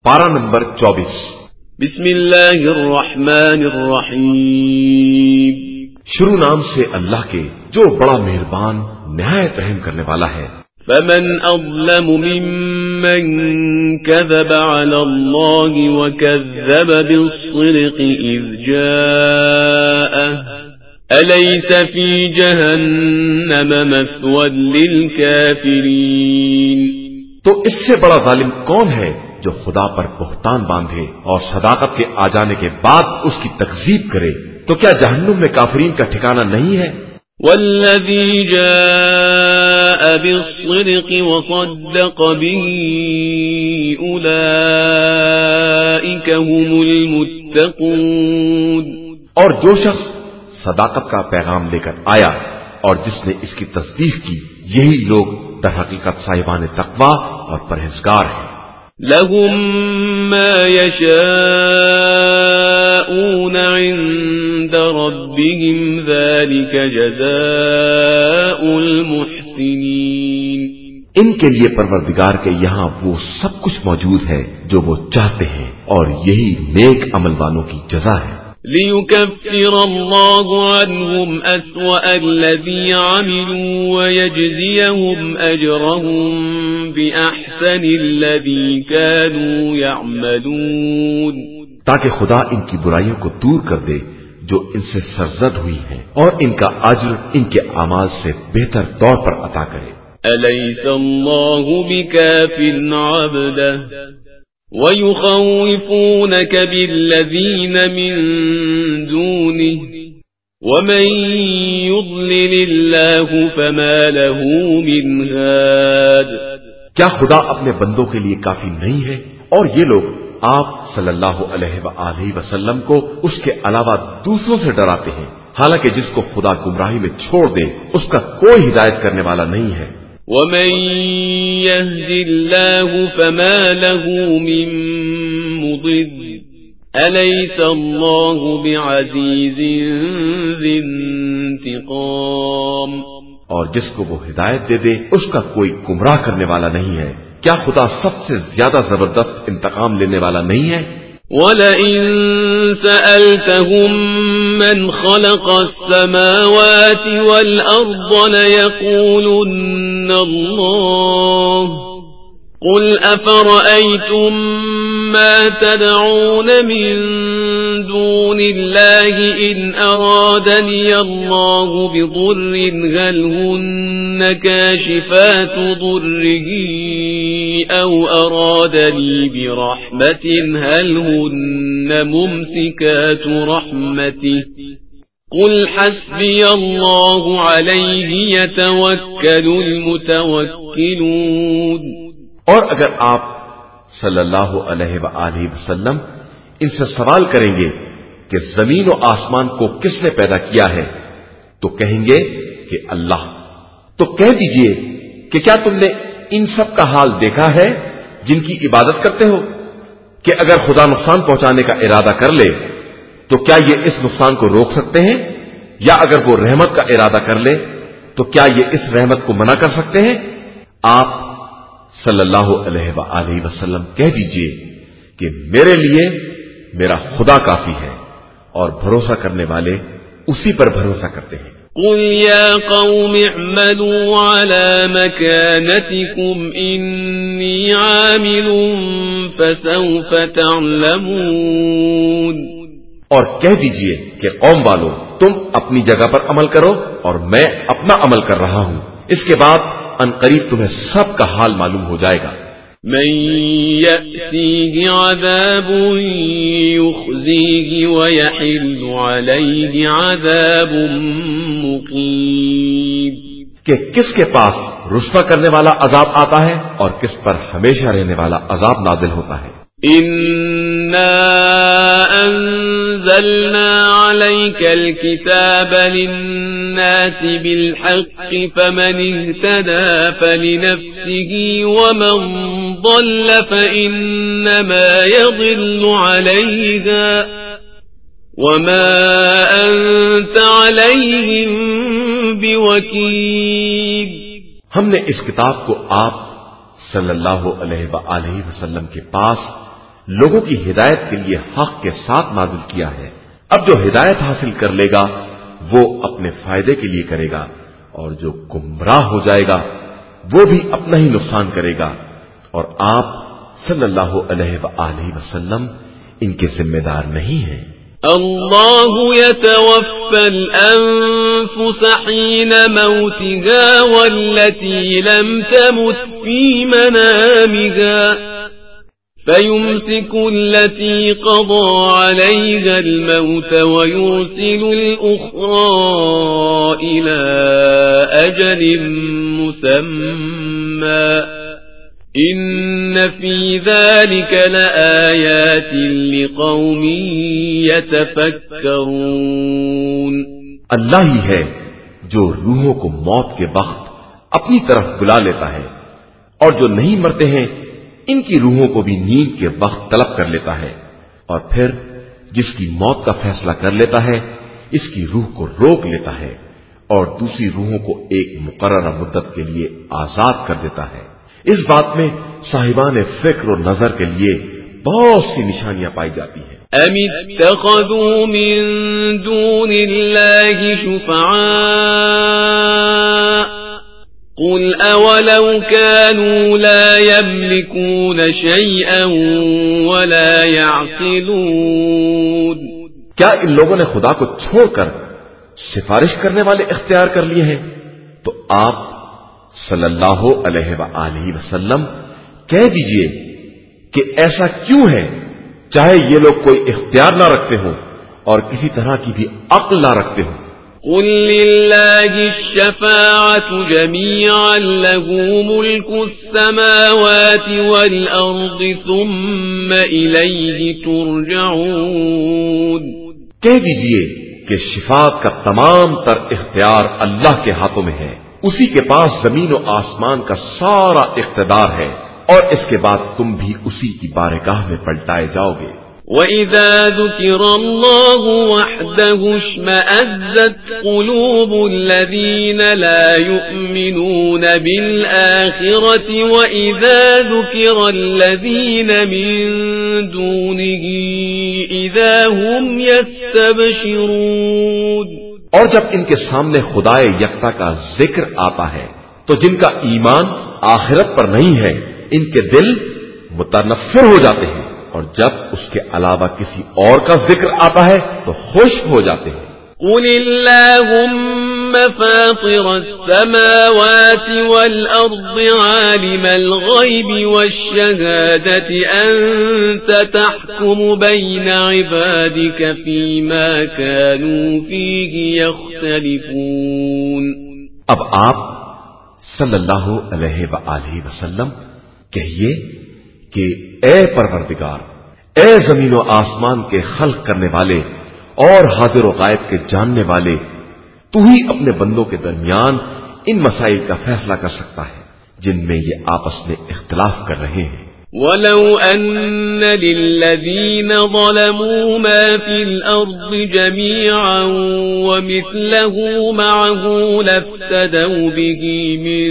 پارہ نمبر 24۔ بسم اللہ الرحمن الرحیم۔ شروع نام سے اللہ کے جو بڑا مہربان نہایت رحم کرنے والا ہے۔ فمن اظلم ممن كذب على الله وكذب بالصدق اذ جاءه أليس في جهنم مثوى للكافرين۔ تو اس سے بڑا ظالم کون ہے جو خدا پر بہتان باندھے اور صداقت کے آ جانے کے بعد اس کی تکذیب کرے، تو کیا جہنم میں کافرین کا ٹھکانہ نہیں ہے؟ والذي جاء بالصدق وصدق به أولئك هم المتقون۔ اور جو شخص صداقت کا پیغام لے کر آیا اور جس نے اس کی تصدیق کی، یہی لوگ در حقیقت صاحبان تقوی اور پرہیزگار ہیں۔ لهم ما يشاءون عند ربهم ذلك جزاء المحسنين۔ ان کے لیے پروردگار کے یہاں وہ سب کچھ موجود ہے جو وہ چاہتے ہیں، اور یہی نیک عمل والوں کی جزا ہے۔ ليكفر الله عنهم أسوأ الذي عملوا ويجزيهم أجرهم بأحسن الذي كانوا يعملون۔ تاکہ خدا ان کی برائیوں کو دور کر دے جو ان سے سرزد ہوئی ہیں، اور ان کا اجر ان کے اعمال سے بہتر طور پر عطا کرے۔ أليس الله بكاف عبده وَيُخَوِّفُونَكَ بِالَّذِينَ مِن دُونِهِ وَمَن يُضْلِلِ اللَّهُ فَمَا لَهُ مِنْ هَادٍ۔ کیا خدا اپنے بندوں کے لیے کافی نہیں ہے؟ اور یہ لوگ آپ صلی اللہ علیہ وآلہ وسلم کو اس کے علاوہ دوسروں سے ڈراتے ہیں، حالانکہ جس کو خدا گمراہی میں چھوڑ دے اس کا کوئی ہدایت کرنے والا نہیں ہے۔ وَمَن يَهْدِ اللَّهُ فَمَا لَهُ مِن مُّضِلٍّ أَلَيْسَ اللَّهُ بِعَزِيزٍ ذِي انتِقَامٍ۔ اور جس کو وہ ہدایت دے دے اس کا کوئی گمراہ کرنے والا نہیں ہے۔ کیا خدا سب سے زیادہ زبردست انتقام لینے والا نہیں ہے؟ وَلَئِن سَأَلْتَهُم مَّنْ خَلَقَ السَّمَاوَاتِ وَالْأَرْضَ لَيَقُولُنَّ اللَّهُ قُلْ أَفَرَأَيْتُم مَّا تَدْعُونَ مِن دُونِ اللَّهِ إِنْ أَرَادَنِيَ اللَّهُ بِضُرٍّ هَلْ هُنَّ كَاشِفَاتُ ضُرِّهِ أَوْ أَرَادَنِي بِرَحْمَةٍ هَلْ هُنَّ مُمْسِكَاتُ رَحْمَتِهِ قُلْ حَسْبِيَ اللَّهُ عَلَيْهِ يَتَوَكَّلُ الْمُتَوَكِّلُونَ۔ اور اگر آپ صلی اللہ علیہ وآلہ وسلم ان سے سوال کریں گے کہ زمین و آسمان کو کس نے پیدا کیا ہے، تو کہیں گے کہ اللہ۔ تو کہہ دیجئے کہ کیا تم نے ان سب کا حال دیکھا ہے جن کی عبادت کرتے ہو کہ اگر خدا نقصان پہنچانے کا ارادہ کر لے تو کیا یہ اس نقصان کو روک سکتے ہیں، یا اگر وہ رحمت کا ارادہ کر لے تو کیا یہ اس رحمت کو منع کر سکتے ہیں؟ آپ صلی اللہ علیہ وآلہ وسلم کہہ دیجئے کہ میرے لیے میرا خدا کافی ہے، اور بھروسہ کرنے والے اسی پر بھروسہ کرتے ہیں۔ قُلْ يَا قَوْمِ اعْمَلُوا عَلَى مَكَانَتِكُمْ إِنِّي عَامِلٌ فَسَوْفَ تَعْلَمُونَ۔ اور کہہ دیجئے کہ قوم والو، تم اپنی جگہ پر عمل کرو اور میں اپنا عمل کر رہا ہوں، اس کے بعد ان قریب تمہیں سب کا حال معلوم ہو جائے گا۔ من يأتيه عذاب يخزيه ويحل عليه عذاب مقيم۔ کہ کس کے پاس رسوا کرنے والا عذاب آتا ہے اور کس پر ہمیشہ رہنے والا عذاب نازل ہوتا ہے۔ إنا أنزلنا عليك الكتاب للناس بالحق فمن اهتدى فلنفسه ومن ضل فإنما يضل عليها وما أنت عليهم بوكيل۔ ہم نے اس کتاب کو آپ صلی اللہ علیہ وآلہ وسلم کے پاس لوگوں کی ہدایت کے لیے حق کے ساتھ نازل کیا ہے۔ اب جو ہدایت حاصل کر لے گا وہ اپنے فائدے کے لیے کرے گا، اور جو گمراہ ہو جائے گا وہ بھی اپنا ہی نقصان کرے گا، اور آپ صلی اللہ علیہ وآلہ وسلم ان کے ذمہ دار نہیں ہیں۔ اللہ يتوفى الأنفس حين موتها والتي لم تمت في منامها فيمسك التي قضى عليها الموت ويرسل الأخرى إلى أجل مسمى إن في ذلك لآيات لقوم يتفكرون۔ اللہ ہی ہے جو روحوں کو موت کے وقت اپنی طرف بلا لیتا ہے، اور جو نہیں مرتے ہیں ان کی روحوں کو بھی نیند کے وقت طلب کر لیتا ہے، اور پھر جس کی موت کا فیصلہ کر لیتا ہے اس کی روح کو روک لیتا ہے، اور دوسری روحوں کو ایک مقررہ مدت کے لیے آزاد کر دیتا ہے۔ اس بات میں صاحبان فکر و نظر کے لیے بہت سی نشانیاں پائی جاتی ہیں۔ ام اتخذوا من دون اللہ شفعاء قل اولو كانوا لا يملكون شيئا ولا يعقلون۔ کیا ان لوگوں نے خدا کو چھوڑ کر سفارش کرنے والے اختیار کر لیے ہیں؟ تو آپ صلی اللہ علیہ وآلہ وسلم کہہ دیجئے کہ ایسا کیوں ہے، چاہے یہ لوگ کوئی اختیار نہ رکھتے ہوں اور کسی طرح کی بھی عقل نہ رکھتے ہوں۔ قل للہ الشفاعة جميعا له ملك السماوات والأرض ثم إليه ترجعون۔ کہہ دیجئے کہ شفاعت کا تمام تر اختیار اللہ کے ہاتھوں میں ہے، اسی کے پاس زمین و آسمان کا سارا اقتدار ہے، اور اس کے بعد تم بھی اسی کی بارگاہ میں پلٹائے جاؤ گے۔ وَإِذَا ذُكِرَ اللَّهُ وَحْدَهُ اشْمَأَزَّتْ قُلُوبُ الَّذِينَ لَا يُؤْمِنُونَ بِالْآخِرَةِ وَإِذَا ذُكِرَ الَّذِينَ مِن دُونِهِ إِذَا هُمْ يَسْتَبْشِرُونَ۔ اور جب ان کے سامنے خدائے یکتا کا ذکر آتا ہے تو جن کا ایمان آخرت پر نہیں ہے ان کے دل متنفر ہو جاتے ہیں، اور جب اس کے علاوہ کسی اور کا ذکر آتا ہے تو خوش ہو جاتے ہیں۔ قل اللهم فاطر السماوات والأرض عالم الغيب والشهادة أنت تحكم بين عبادك فيما كانوا فيه يختلفون۔ اب آپ صلی اللہ علیہ وآلہ وسلم کہیے کہ اے پروردگار، اے زمین و آسمان کے خلق کرنے والے اور حاضر و غائب کے جاننے والے، تو ہی اپنے بندوں کے درمیان ان مسائل کا فیصلہ کر سکتا ہے جن میں یہ آپس میں اختلاف کر رہے ہیں۔ وَلَوْ أَنَّ لِلَّذِينَ ظَلَمُوا مَا فِي الْأَرْضِ جَمِيعًا وَمِثْلَهُ مَعَهُ لَافْتَدَوْا بِهِ مِنْ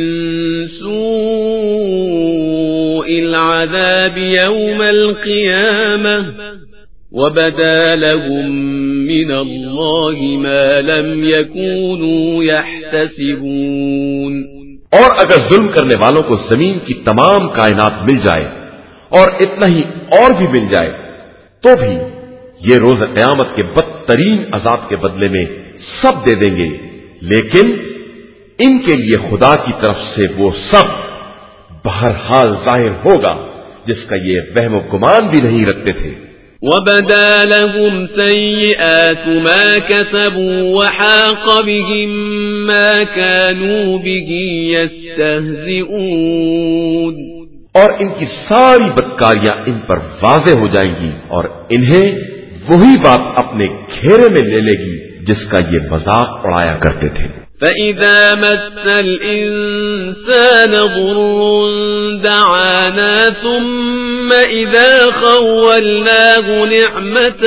سُوءِ الْعَذَابِ يَوْمَ الْقِيَامَةِ وَبَدَا لَهُم مِّنَ اللَّهِ مَا لَمْ يَكُونُوا يَحْتَسِبُونَ۔ اور اگر ظلم کرنے والوں کو زمین کی تمام کائنات مل جائے اور اتنا ہی اور بھی مل جائے تو بھی یہ روز قیامت کے بدترین عذاب کے بدلے میں سب دے دیں گے، لیکن ان کے لیے خدا کی طرف سے وہ سب بہرحال ظاہر ہوگا جس کا یہ وہم و گمان بھی نہیں رکھتے تھے۔ وَبَدَا لَهُمْ سَيِّئَاتُ مَا كَسَبُوا وَحَاقَ بِهِم مَّا كَانُوا بِهِ يَسْتَهْزِئُونَ۔ اور ان کی ساری بدکاریاں ان پر واضح ہو جائیں گی اور انہیں وہی بات اپنے گھیرے میں لے لے گی جس کا یہ مذاق اڑایا کرتے تھے۔ فَإِذَا مَسَّ الْإِنسَانَ ضُرٌّ دَعَانَا ثُمَّ إِذَا خَوَّلْنَاهُ نِعْمَةً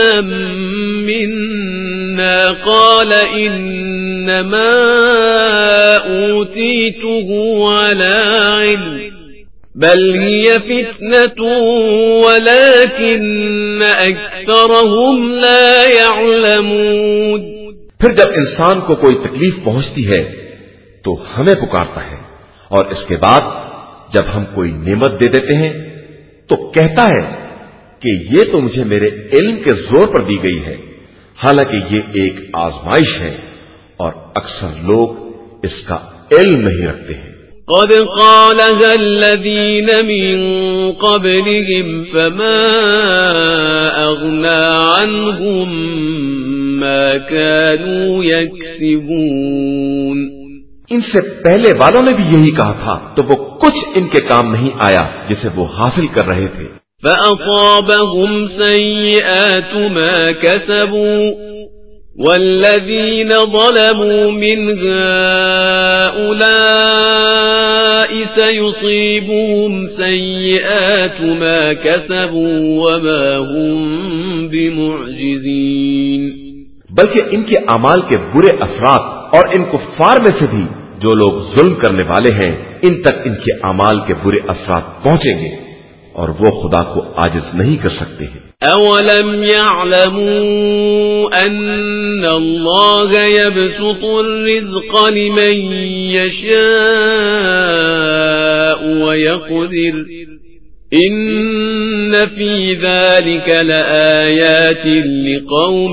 مِنَّا قَالَ إِنَّمَا أُوتِيتُهُ عَلَى عِلْمٍ بل هي فتنة ولكن أكثرهم لا يعلمون. پھر جب انسان کو کوئی تکلیف پہنچتی ہے تو ہمیں پکارتا ہے، اور اس کے بعد جب ہم کوئی نعمت دے دیتے ہیں تو کہتا ہے کہ یہ تو مجھے میرے علم کے زور پر دی گئی ہے، حالانکہ یہ ایک آزمائش ہے اور اکثر لوگ اس کا علم نہیں رکھتے ہیں. قد قالها الذين من قبلهم فما أغنى عنهم ما كانوا يكسبون. ان سے پہلے والوں نے بھی یہی کہا تھا تو وہ کچھ ان کے کام نہیں آیا جسے وہ حاصل کر رہے تھے. فأصابهم سيئات ما كسبوا والذين ظلموا من هؤلاء سيصيبهم سيئات ما كسبوا وما هم بمعجزين. بلکہ ان کے اعمال کے برے اثرات اور ان کفار میں سے بھی جو لوگ ظلم کرنے والے ہیں ان تک ان کے اعمال کے برے اثرات پہنچیں گے اور وہ خدا کو عاجز نہیں کر سکتے ہیں. اولم يعلموا ان الله يبسط الرزق لمن يشاء ويقدر ان في ذلك لآيات لقوم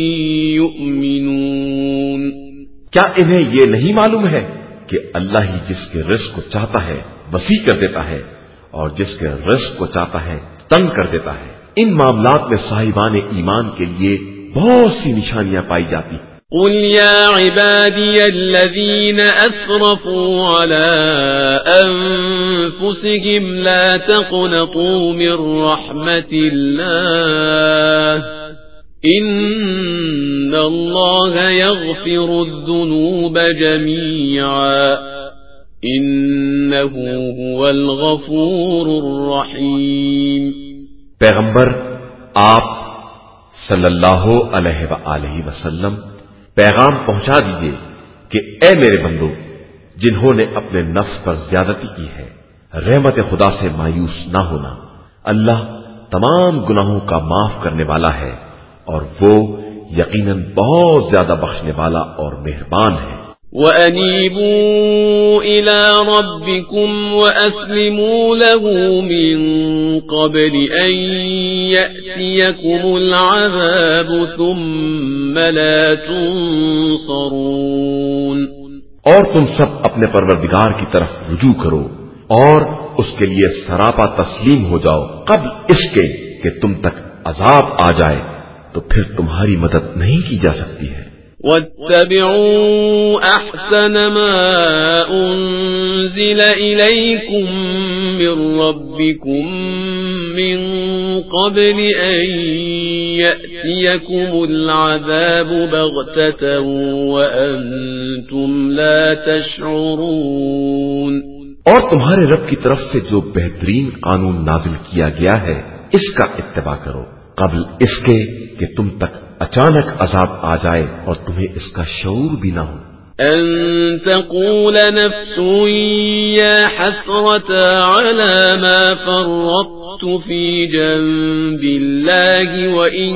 يؤمنون. کیا انہیں یہ نہیں معلوم ہے کہ اللہ ہی جس کے رزق کو چاہتا ہے وسیع کر دیتا ہے اور جس کے رزق کو چاہتا ہے تنگ کر دیتا ہے؟ ان معاملات میں صاحبان ایمان کے لیے بہت سی نشانیاں پائی جاتی. قل يا عبادي الذين أسرفوا على أنفسهم لا تقنطوا من رحمة الله إن الله يغفر الذنوب جميعا إنه هو الغفور الرحيم. پیغمبر آپ صلی اللہ علیہ وآلہ وسلم پیغام پہنچا دیجئے کہ اے میرے بندو جنہوں نے اپنے نفس پر زیادتی کی ہے رحمت خدا سے مایوس نہ ہونا. اللہ تمام گناہوں کا معاف کرنے والا ہے اور وہ یقیناً بہت زیادہ بخشنے والا اور مہربان ہے. وَأَنِيبُوا إِلَى رَبِّكُمْ وَأَسْلِمُوا لَهُ مِن قَبْلِ أَن يَأْتِيَكُمُ الْعَذَابُ ثُمَّ لَا تُنصَرُونَ. اور تم سب اپنے پروردگار کی طرف رجوع کرو اور اس کے لیے سراپا تسلیم ہو جاؤ قبل اس کے کہ تم تک عذاب آ جائے تو پھر تمہاری مدد نہیں کی جا سکتی ہے. وَاتَّبِعُوا أَحْسَنَ مَا أُنزِلَ إِلَيْكُم مِّن رَّبِّكُم مِّن قَبْلِ أَن يَأْتِيَكُمُ الْعَذَابُ بَغْتَةً وَأَنتُمْ لَا تَشْعُرُونَ. اور تمہارے رب کی طرف سے جو بہترین قانون نازل کیا گیا ہے اس کا اتباع کرو قبل اس کے کہ تم تک اچانک عذاب آ جائے اور تمہیں اس کا شعور بھی نہ ہو. ان تقول نفس یا حسرة على ما فرطت في جنب الله وإن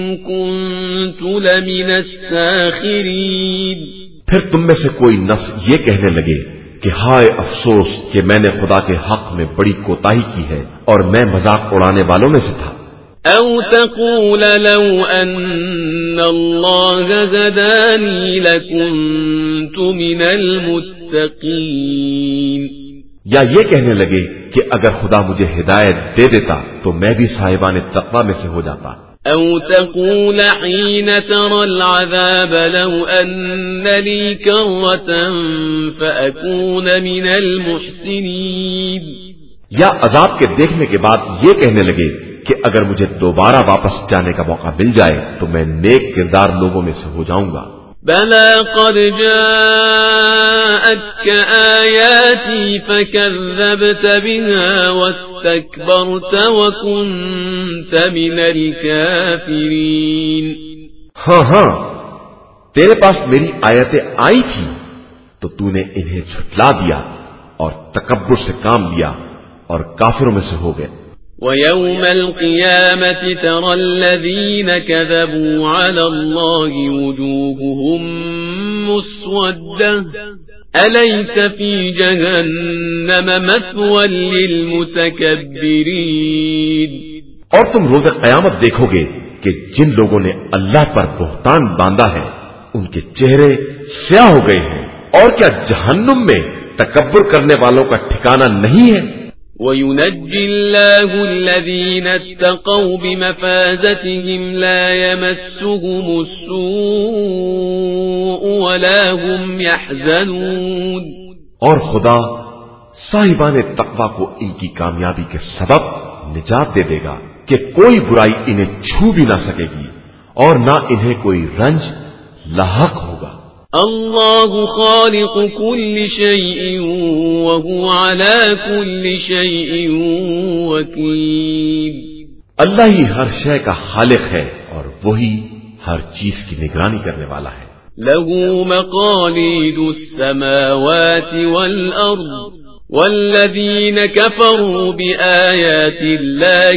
كنت لمن الساخرين. پھر تم میں سے کوئی نفس یہ کہنے لگے کہ ہائے افسوس کہ میں نے خدا کے حق میں بڑی کوتاہی کی ہے اور میں مذاق اڑانے والوں میں سے تھا. او تقول لو ان الله هداني لكنت من المتقين. یا یہ کہنے لگے کہ اگر خدا مجھے ہدایت دے دیتا تو میں بھی صاحبان تقوی میں سے ہو جاتا. او تقول حين ترى العذاب لو ان لي كرة فأكون من المحسنين. یا عذاب کے دیکھنے کے بعد یہ کہنے لگے کہ اگر مجھے دوبارہ واپس جانے کا موقع مل جائے تو میں نیک کردار لوگوں میں سے ہو جاؤں گا. بلى قد جاءتك آياتي فكذبت بها واستكبرت وكنت من الكافرين. ہاں تیرے پاس میری آیتیں آئی تھی تو تو نے انہیں جھٹلا دیا اور تکبر سے کام لیا اور کافروں میں سے ہو گئے۔ وَيَوْمَ الْقِيَامَةِ تَرَى الَّذِينَ كَذَبُوا عَلَى اللَّهِ وُجُوهُهُمْ مُسْوَدَّةٌ أَلَيْسَ فِي جَهَنَّمَ مَثْوًى لِلْمُتَكَبِّرِينَ۔ اور تم روز قیامت دیکھو گے کہ جن لوگوں نے اللہ پر بہتان باندھا ہے ان کے چہرے سیاہ ہو گئے ہیں، اور کیا جہنم میں تکبر کرنے والوں کا ٹھکانہ نہیں ہے؟ وَيُنَجِّي اللَّهُ الَّذِينَ اتَّقَوْا بِمَفَازَتِهِمْ لَا يَمَسُّهُمُ السُّوءُ وَلَا هُمْ يَحْزَنُونَ۔ اور خدا صاحبان تقوی کو ان کی کامیابی کے سبب نجات دے دے گا کہ کوئی برائی انہیں چھو بھی نہ سکے گی اور نہ انہیں کوئی رنج لاحق ہوگا۔ اللہ خالق كل شيء وهو على كل شيء وكيل۔ اللہ ہی ہر شے کا خالق ہے اور وہی ہر چیز کی نگرانی کرنے والا ہے۔ له مقاليد السماوات والأرض والذين كفروا بآيات الله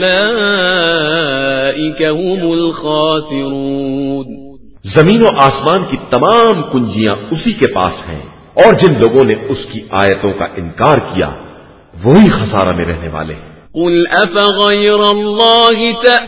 أولئك هم الخاسرون۔ زمین و آسمان کی تمام کنجیاں اسی کے پاس ہیں، اور جن لوگوں نے اس کی آیتوں کا انکار کیا وہی خسارہ میں رہنے والے ہیں۔ قل أفغير الله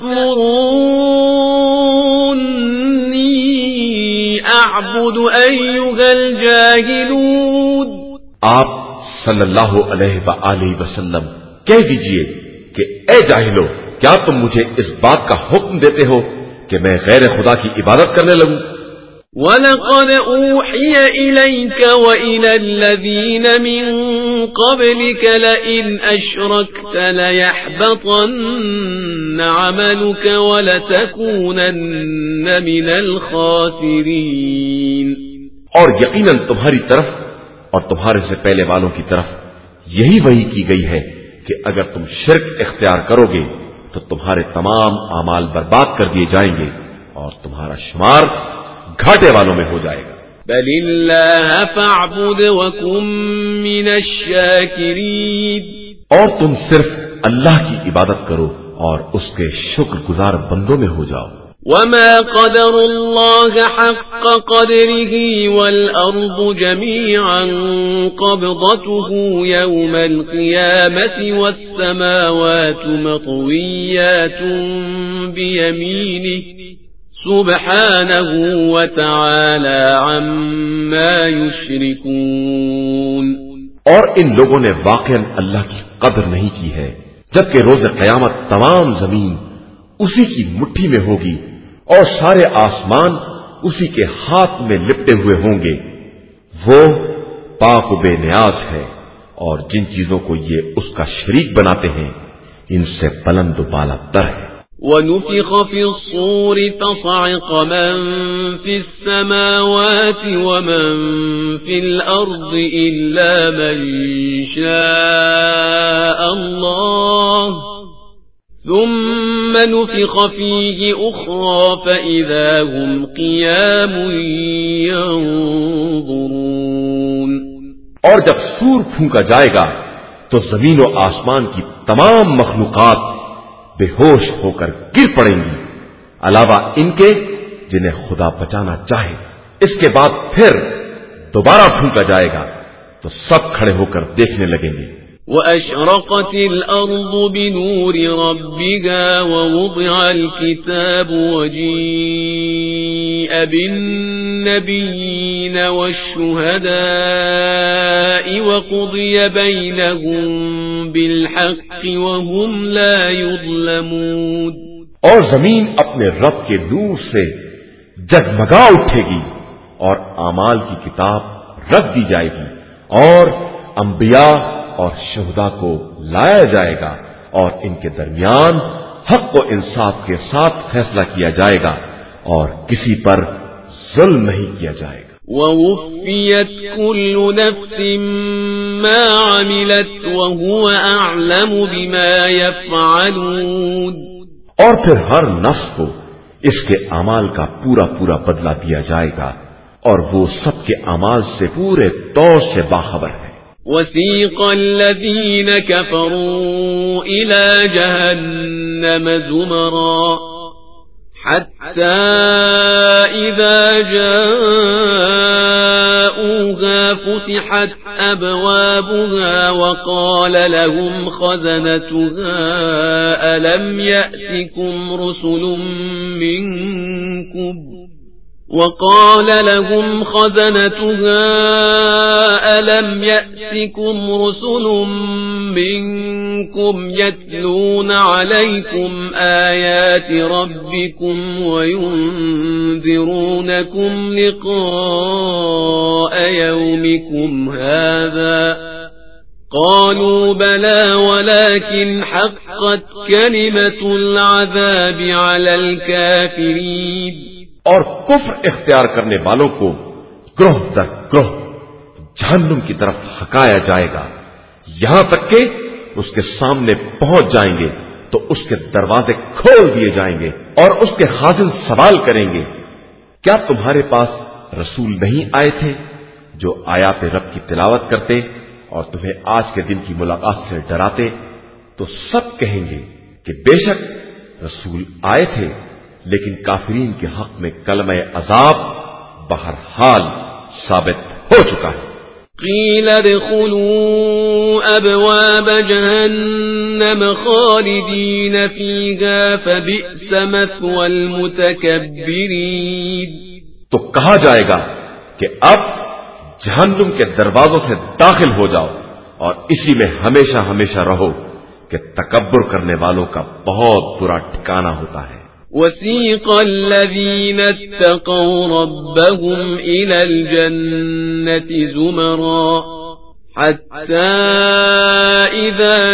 تأمروني أعبد أيها الجاهلون۔ آپ صلی اللہ علیہ وآلہ وسلم کہہ دیجئے کہ اے جاہلو، کیا تم مجھے اس بات کا حکم دیتے ہو کہ میں غیر خدا کی عبادت کرنے لگوں؟ وَلَقَدْ أُوحِيَ إِلَيْكَ وَإِلَى الَّذِينَ مِن قَبْلِكَ لَئِنْ أَشْرَكْتَ لَيَحْبَطَنَّ عَمَلُكَ وَلَتَكُونَنَّ مِنَ الْخَاسِرِينَ۔ اور یقیناً تمہاری طرف اور تمہارے سے پہلے والوں کی طرف یہی وحی کی گئی ہے کہ اگر تم شرک اختیار کرو گے تو تمہارے تمام اعمال برباد کر دیے جائیں گے اور تمہارا شمار گھاٹے والوں میں ہو جائے گا۔ بل اللہ فاعبد وکن من الشاکرین۔ اور تم صرف اللہ کی عبادت کرو اور اس کے شکر گزار بندوں میں ہو جاؤ۔ وما قدر اللہ حق قدره والأرض جميعا قبضته يوم القيامة والسماوات مطويات بيمينه سبحانه وتعالى عما يشركون۔ اور ان لوگوں نے واقعاً اللہ کی قدر نہیں کی ہے، جبکہ روز قیامت تمام زمین اسی کی مٹھی میں ہوگی اور سارے آسمان اسی کے ہاتھ میں لپٹے ہوئے ہوں گے۔ وہ پاک و بے نیاز ہے، اور جن چیزوں کو یہ اس کا شریک بناتے ہیں ان سے بلند و بالا تر ہے۔ وَنُفِخَ فِي الصُّورِ فَصَعِقَ مَن فِي السَّمَاوَاتِ وَمَن فِي الْأَرْضِ إِلَّا مَن شَاءَ اللَّهُ ثُمَّ نُفِخَ فِيهِ أُخْرَى فَإِذَا هُمْ قِيَامٌ يَنظُرُونَ۔ اور جب سور پھونکا جائے گا تو زمین و آسمان کی تمام مخلوقات بے ہوش ہو کر گر پڑیں گی، علاوہ ان کے جنہیں خدا بچانا چاہے۔ اس کے بعد پھر دوبارہ پھونکا جائے گا تو سب کھڑے ہو کر دیکھنے لگیں گے۔ وَأَشْرَقَتِ الْأَرْضُ بِنُورِ رَبِّهَا وَوُضِعَ الْكِتَابُ وَجِيءَ بِالنَّبِيِّينَ وَالشُّهَدَاءِ وَقُضِيَ بَيْنَهُم بِالْحَقِّ وَهُمْ لَا يُظْلَمُونَ۔ اور زمین اپنے رب کے نور سے جگمگا اٹھے گی اور اعمال کی کتاب رکھ دی جائے گی اور انبیاء اور شہداء کو لایا جائے گا اور ان کے درمیان حق و انصاف کے ساتھ فیصلہ کیا جائے گا اور کسی پر ظلم نہیں کیا جائے گا۔ وَوُفِّيَتْ كُلُّ نَفْسٍ مَا عَمِلَتْ وَهُوَ أَعْلَمُ بِمَا يَفْعَلُونَ۔ اور پھر ہر نفس کو اس کے اعمال کا پورا پورا بدلہ دیا جائے گا اور وہ سب کے اعمال سے پورے طور سے باخبر ہے۔ وسيق الذين كفروا إلى جهنم زمرا حتى إذا جاءوها فتحت أبوابها وقال لهم خزنتها ألم يأتكم رسل منكم يتلون عليكم آيات ربكم وينذرونكم لقاء يومكم هذا قالوا بلى ولكن حقت كلمة العذاب على الكافرين. اور کفر اختیار کرنے والوں کو گروہ در گروہ جہنم کی طرف ہکایا جائے گا، یہاں تک کہ اس کے سامنے پہنچ جائیں گے تو اس کے دروازے کھول دیے جائیں گے اور اس کے خازن سوال کریں گے، کیا تمہارے پاس رسول نہیں آئے تھے جو آیات رب کی تلاوت کرتے اور تمہیں آج کے دن کی ملاقات سے ڈراتے؟ تو سب کہیں گے کہ بے شک رسول آئے تھے، لیکن کافرین کے حق میں کلمہ عذاب بہرحال ثابت ہو چکا ہے. قیل ادخلوا ابواب جہنم خالدین فیہا فبئس مثوى المتکبرین. تو کہا جائے گا کہ اب جہنم کے دروازوں سے داخل ہو جاؤ اور اسی میں ہمیشہ ہمیشہ رہو کہ تکبر کرنے والوں کا بہت برا ٹھکانہ ہوتا ہے. وسيق الذين اتقوا ربهم إلى الجنة زمرا حتى إذا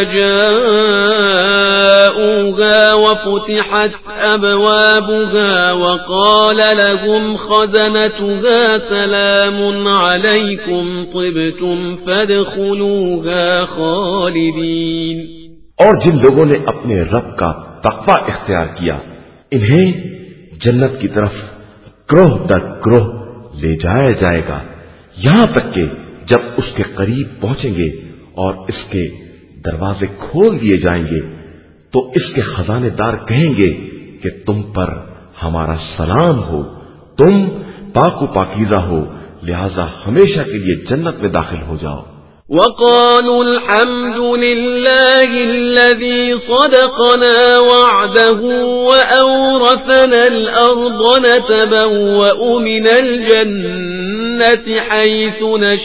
جاءوها وفتحت أبوابها وقال لهم خزنتها سلام عليكم طبتم فادخلوها خالدين. اور جن لوگوں نے اپنے رب کا تقوی اختیار کیا انہیں جنت کی طرف گروہ در گروہ لے جایا جائے گا، یہاں تک کہ جب اس کے قریب پہنچیں گے اور اس کے دروازے کھول دیے جائیں گے تو اس کے خزانے دار کہیں گے کہ تم پر ہمارا سلام ہو، تم پاک و پاکیزہ ہو، لہذا ہمیشہ کے لیے جنت میں داخل ہو جاؤ. وقالوا الحمد لله الذي صدقنا وعده وأورثنا الأرض نتبوأ من الجنة حيث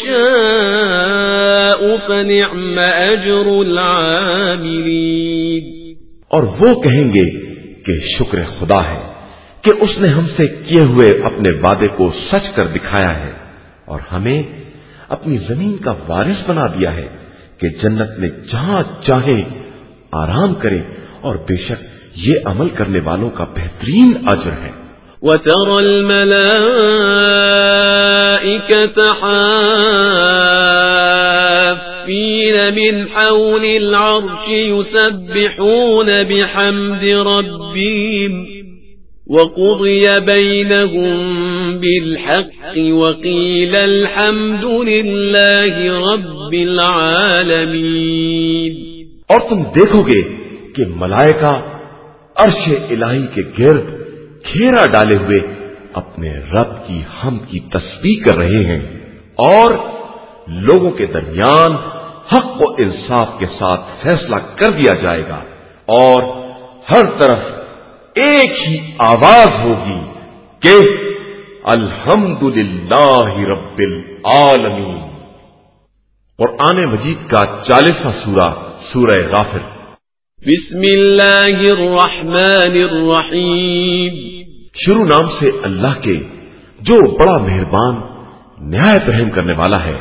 نشاء فنعم أجر العاملين. اور وہ کہیں گے کہ شکر خدا ہے کہ اس نے ہم سے کیے ہوئے اپنے وعدے کو سچ کر دکھایا ہے اور ہمیں اپنی زمین کا وارث بنا دیا ہے کہ جنت میں جہاں چاہیں آرام کریں، اور بے شک یہ عمل کرنے والوں کا بہترین اجر ہے. وَتَرَى الْمَلَائِكَةَ حَافِّينَ مِنْ حَوْلِ الْعَرْشِ يُسَبِّحُونَ بِحَمْدِ رَبِّهِمْ وَقُضِيَ بَيْنَهُمْ بِالْحَقِّ وَقِيلَ الْحَمْدُ لِلَّهِ رَبِّ الْعَالَمِينَ. اور تم دیکھو گے کہ ملائکہ عرش الہی کے گرد گھیرا ڈالے ہوئے اپنے رب کی حمد کی تسبیح کر رہے ہیں، اور لوگوں کے درمیان حق و انصاف کے ساتھ فیصلہ کر دیا جائے گا، اور ہر طرف ایک ہی آواز ہوگی کہ الحمدللہ رب العالمین. قرآن مجید کا 40واں سورہ سورہ غافر. بسم اللہ الرحمن الرحیم. شروع نام سے اللہ کے جو بڑا مہربان نہایت رحم کرنے والا ہے.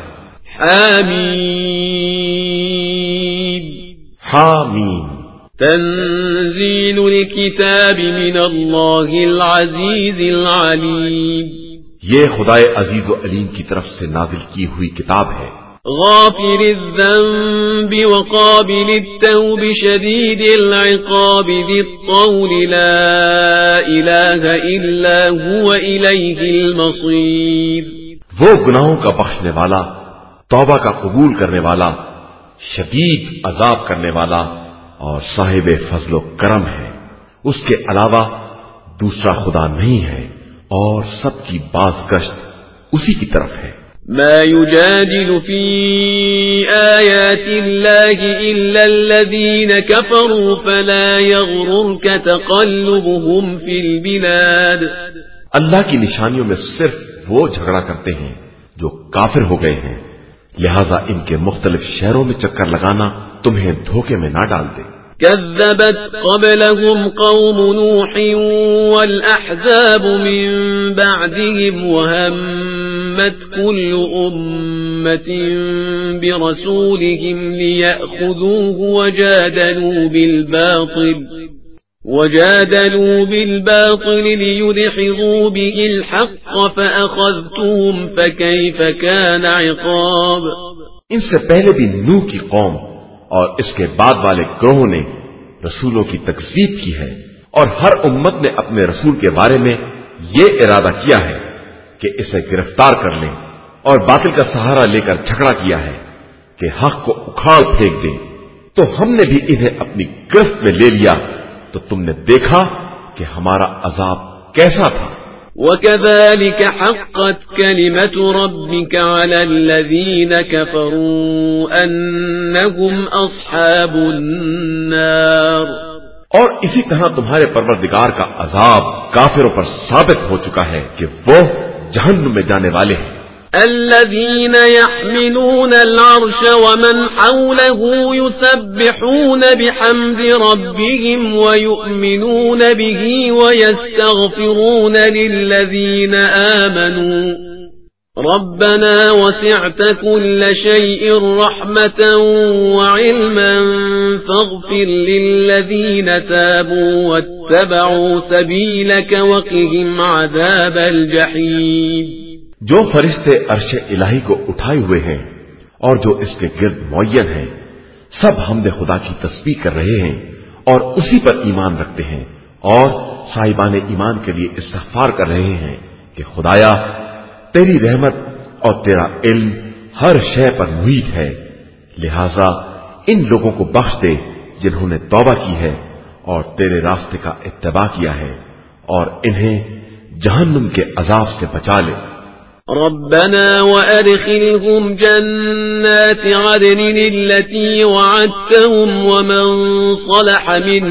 حامیم. حامیم. تنزیل الکتاب من اللہ العزیز العلیم. یہ خدائے عزیز و علیم کی طرف سے نازل کی ہوئی کتاب ہے. غافر الذنب وقابل التوب شدید العقاب ذی الطول لا الہ الا هو الیہ المصیر. وہ گناہوں کا بخشنے والا، توبہ کا قبول کرنے والا، شدید عذاب کرنے والا اور صاحب فضل و کرم ہے، اس کے علاوہ دوسرا خدا نہیں ہے، اور سب کی بازگشت اسی کی طرف ہے۔ ما يجادل في آيات الله إلا الذين كفروا فلا يغررك تقلبهم في البلاد۔ اللہ کی نشانیوں میں صرف وہ جھگڑا کرتے ہیں جو کافر ہو گئے ہیں، لہذا ان کے مختلف شہروں میں چکر لگانا تمہیں دھوکے میں نہ ڈال دے۔ كذبت قبلهم قوم نوح والأحزاب من بعدهم وهمت كل أمة برسولهم ليأخذوه وجادلوا بالباطل ليدحضوا به الحق فأخذتهم فكيف كان عقاب۔ ان سے پہلے بھی نوح کی قوم اور اس کے بعد والے گروہوں نے رسولوں کی تکذیب کی ہے، اور ہر امت نے اپنے رسول کے بارے میں یہ ارادہ کیا ہے کہ اسے گرفتار کر لیں، اور باطل کا سہارا لے کر جھگڑا کیا ہے کہ حق کو اکھاڑ پھینک دیں، تو ہم نے بھی انہیں اپنی گرفت میں لے لیا، تو تم نے دیکھا کہ ہمارا عذاب کیسا تھا۔ وَكَذَلِكَ حَقَّتْ كَلِمَةُ رَبِّكَ عَلَى الَّذِينَ كَفَرُوا أَنَّهُمْ أَصْحَابُ النَّارِ، اور اسی طرح تمہارے پروردگار کا عذاب کافروں پر ثابت ہو چکا ہے کہ وہ جہنم میں جانے والے ہیں۔ الذين يحملون العرش ومن حوله يسبحون بحمد ربهم ويؤمنون به ويستغفرون للذين آمنوا ربنا وسعت كل شيء رحمة وعلما فاغفر للذين تابوا واتبعوا سبيلك وقهم عذاب الجحيم۔ جو فرشتے عرش الہی کو اٹھائے ہوئے ہیں اور جو اس کے گرد معین ہیں، سب حمد خدا کی تسبیح کر رہے ہیں اور اسی پر ایمان رکھتے ہیں، اور صاحبان ایمان کے لیے استغفار کر رہے ہیں کہ خدایا تیری رحمت اور تیرا علم ہر شے پر محیط ہے، لہذا ان لوگوں کو بخش دے جنہوں نے توبہ کی ہے اور تیرے راستے کا اتباع کیا ہے، اور انہیں جہنم کے عذاب سے بچا لے۔ ربنا وأدخلهم جنات عدن التي وعدتهم ومن صلح من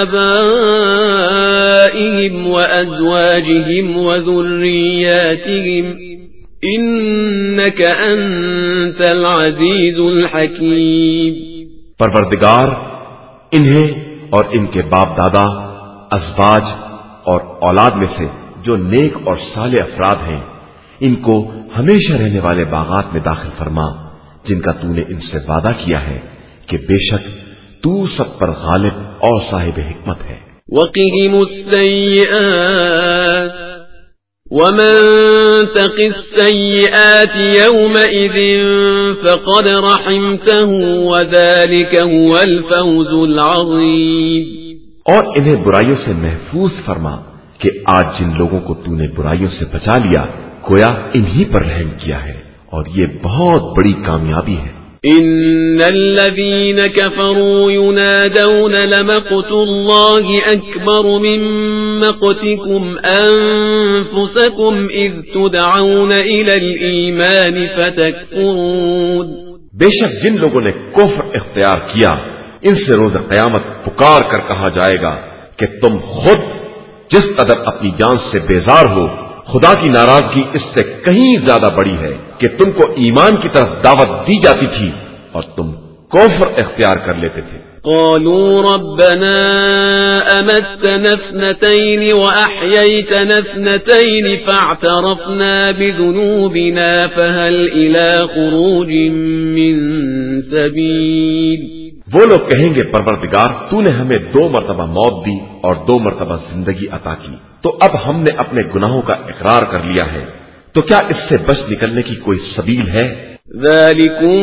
آبائهم وأزواجهم وذرياتهم إنك أنت العزيز الحكيم۔ پروردگار انہیں اور ان کے باپ دادا، ازواج اور اولاد میں سے جو نیک اور صالح افراد ہیں، ان کو ہمیشہ رہنے والے باغات میں داخل فرما جن کا تو نے ان سے وعدہ کیا ہے کہ بے شک تو سب پر غالب اور صاحب حکمت ہے۔ وقهم السيئات ومن تق السيئات يومئذ فقد رحمته وذلك هو الفوز العظيم۔ اور انہیں برائیوں سے محفوظ فرما کہ آج جن لوگوں کو تو نے برائیوں سے بچا لیا گویا انہی پر رحم کیا ہے، اور یہ بہت بڑی کامیابی ہے۔ ان الذين كفروا ينادون لمقت الله اكبر من مقتكم انفسكم اذ تدعون الى الايمان فتكفرون۔ بے شک جن لوگوں نے کفر اختیار کیا ان سے روز قیامت پکار کر کہا جائے گا کہ تم خود جس قدر اپنی جان سے بیزار ہو، خدا کی ناراضگی اس سے کہیں زیادہ بڑی ہے کہ تم کو ایمان کی طرف دعوت دی جاتی تھی اور تم کفر اختیار کر لیتے تھے۔ قالوا ربنا امتنا اثنتين واحييتنا اثنتين فاعترفنا بذنوبنا فهل الى خروج من سبيل۔ وہ لوگ کہیں گے پروردگار تو نے ہمیں 2 مرتبہ موت دی اور 2 مرتبہ زندگی عطا کی، تو اب ہم نے اپنے گناہوں کا اقرار کر لیا ہے، تو کیا اس سے بچ نکلنے کی کوئی سبیل ہے؟ ذالکم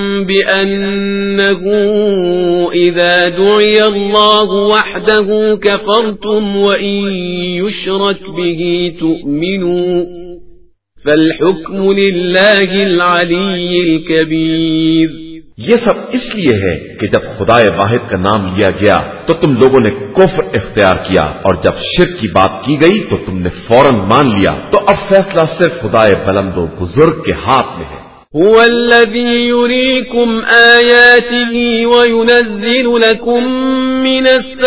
بأنه اذا دعی اللہ وحده کفرتم وإن یشرک به تؤمنوا فالحكم لله العلي الكبير. یہ سب اس لیے ہے کہ جب خدائے واحد کا نام لیا گیا تو تم لوگوں نے کفر اختیار کیا، اور جب شرک کی بات کی گئی تو تم نے فوراً مان لیا. تو اب فیصلہ صرف خدائے بلند و بزرگ کے ہاتھ میں ہے. هو الذي يريكم آياته وينزل لكم من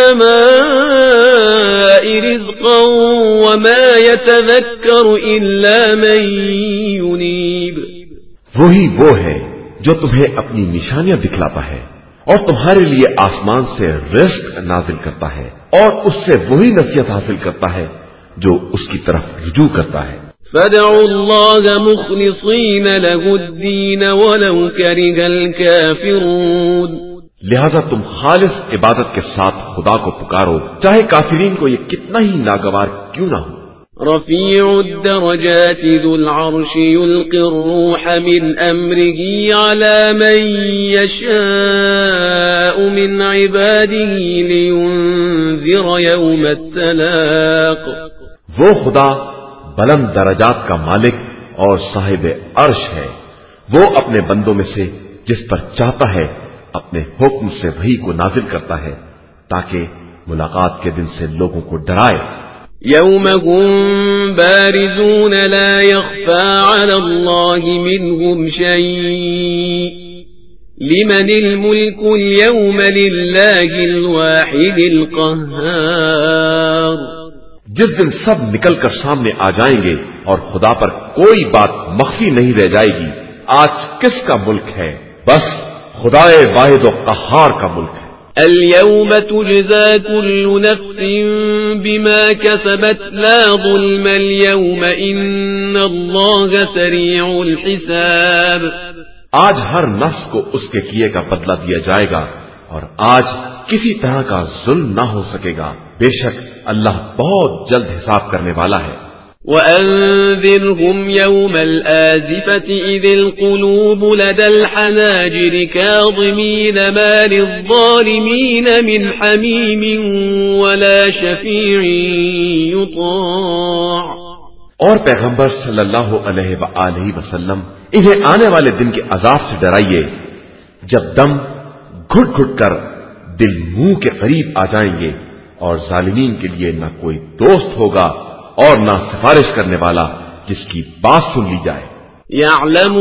السماء رزقا وما يتذكر إلا من ينيب. وہی وہ ہے جو تمہیں اپنی نشانیاں دکھلاتا ہے اور تمہارے لیے آسمان سے رزق نازل کرتا ہے، اور اس سے وہی نصیحت حاصل کرتا ہے جو اس کی طرف رجوع کرتا ہے. فادعوا الله مخلصين له الدين ولو كره الكافرون. لہذا تم خالص عبادت کے ساتھ خدا کو پکارو، چاہے کافرین کو یہ کتنا ہی ناگوار کیوں نہ ہو. رفيع الدرجات ذو العرش يلقي الروح من أمره على من يشاء من عباده لينذر يوم التلاق. وہ خدا بلند درجات کا مالک اور صاحب عرش ہے، وہ اپنے بندوں میں سے جس پر چاہتا ہے اپنے حکم سے وحی کو نازل کرتا ہے تاکہ ملاقات کے دن سے لوگوں کو ڈرائے. يوم هم بارزون لا يخفى على الله منهم شيء لمن الملك اليوم لله الواحد القهار. جس دن سب نکل کر سامنے آ جائیں گے اور خدا پر کوئی بات مخفی نہیں رہ جائے گی. آج کس کا ملک ہے؟ بس خدائے واحد و قہار کا ملک ہے. اليوم تجزى كل نفس بما كسبت لا ظلم اليوم إن الله سريع الحساب. آج ہر نفس کو اس کے کیے کا بدلہ دیا جائے گا، اور آج کسی طرح کا ظلم نہ ہو سکے گا. بے شک اللہ بہت جلد حساب کرنے والا ہے. وَأَنذِرْهُمْ يَوْمَ الْآزِفَةِ إِذِ الْقُلُوبُ لَدَى الْحَنَاجِرِ كَاظِمِينَ مَا لِلظَّالِمِينَ مِنْ حَمِيمٍ وَلَا شَفِيعٍ يُطَاعُ. اور پیغمبر صلی اللہ علیہ وآلہ وسلم انہیں آنے والے دن کے عذاب سے ڈرائیے جب دم گھٹ گھٹ کر دل منہ کے قریب آ جائیں گے، اور ظالمین کے لیے نہ کوئی دوست ہوگا اور نہ سفارش کرنے والا جس کی بات سن لی جائے. يَعْلَمُ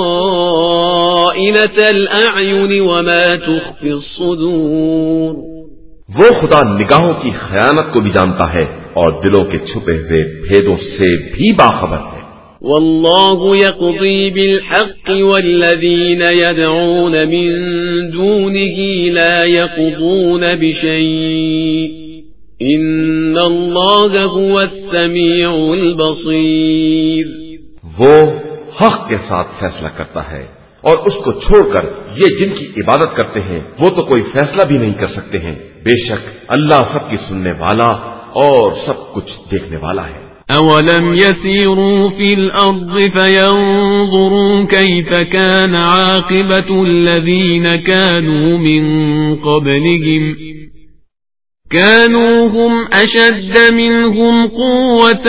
خَائِنَةَ الْأَعْيُنِ وَمَا تُخْفِي الصُّدُورُ. وہ خدا نگاہوں کی خیانت کو بھی جانتا ہے اور دلوں کے چھپے ہوئے بھیدوں سے بھی باخبر ہے. والله يقضي بالحق والذين يدعون من دونه لا يقضون بشيء إن الله هو السميع البصير. وہ حق کے ساتھ فیصلہ کرتا ہے، اور اس کو چھوڑ کر یہ جن کی عبادت کرتے ہیں وہ تو کوئی فیصلہ بھی نہیں کر سکتے ہیں. بے شک اللہ سب کی سننے والا اور سب کچھ دیکھنے والا ہے. أَوَلَمْ يَسِيرُوا فِي الْأَرْضِ فَيَنْظُرُوا كَيْفَ كَانَ عَاقِبَةُ الَّذِينَ كَانُوا مِنْ قَبْلِهِمْ كَانُوا هُمْ أَشَدَّ مِنْهُمْ قُوَّةً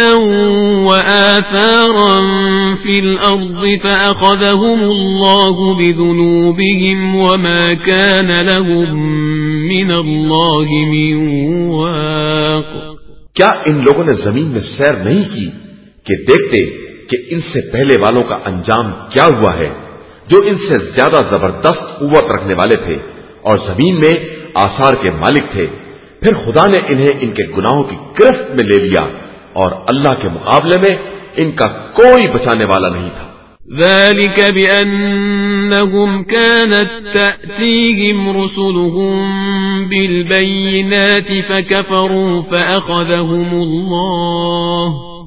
وَآثَارًا فِي الْأَرْضِ فَأَخَذَهُمُ اللَّهُ بِذُنُوبِهِمْ وَمَا كَانَ لَهُمْ مِنَ اللَّهِ مِنْ وَاقٍ. کیا ان لوگوں نے زمین میں سیر نہیں کی کہ دیکھتے کہ ان سے پہلے والوں کا انجام کیا ہوا ہے جو ان سے زیادہ زبردست قوت رکھنے والے تھے اور زمین میں آثار کے مالک تھے. پھر خدا نے انہیں ان کے گناہوں کی گرفت میں لے لیا اور اللہ کے مقابلے میں ان کا کوئی بچانے والا نہیں تھا. ذلك بأنهم كانت تأتيهم رسلهم بالبينات فكفروا فأخذهم الله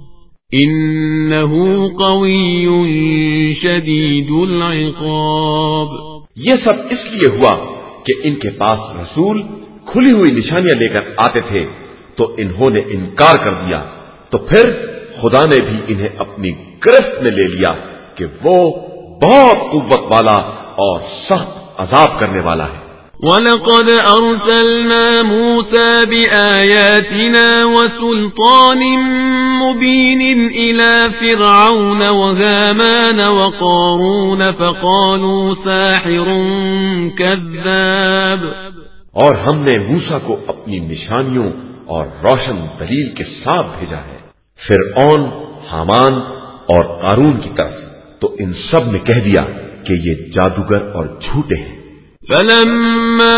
إنه قوي شديد العقاب. یہ سب اس لیے ہوا کہ ان کے پاس رسول کھلی ہوئی نشانیاں لے کر آتے تھے تو انہوں نے انکار کر دیا، تو پھر خدا نے بھی انہیں اپنی گرفت میں لے لیا کہ وہ بہت قوت والا اور سخت عذاب کرنے والا ہے. وَلَقَدْ أَرْسَلْنَا مُوسَى بِآيَاتِنَا وَسُلْطَانٍ مُبِينٍ إِلَى فِرْعَوْنَ وَهَامَانَ وَقَارُونَ فَقَالُوا سَاحِرٌ كَذَّابٌ، اور ہم نے موسیٰ کو اپنی نشانیوں اور روشن دلیل کے ساتھ بھیجا ہے فرعون، حامان اور قارون کی طرف، تو ان سب نے کہہ دیا کہ یہ جادوگر اور جھوٹے ہیں۔ فَلَمَّا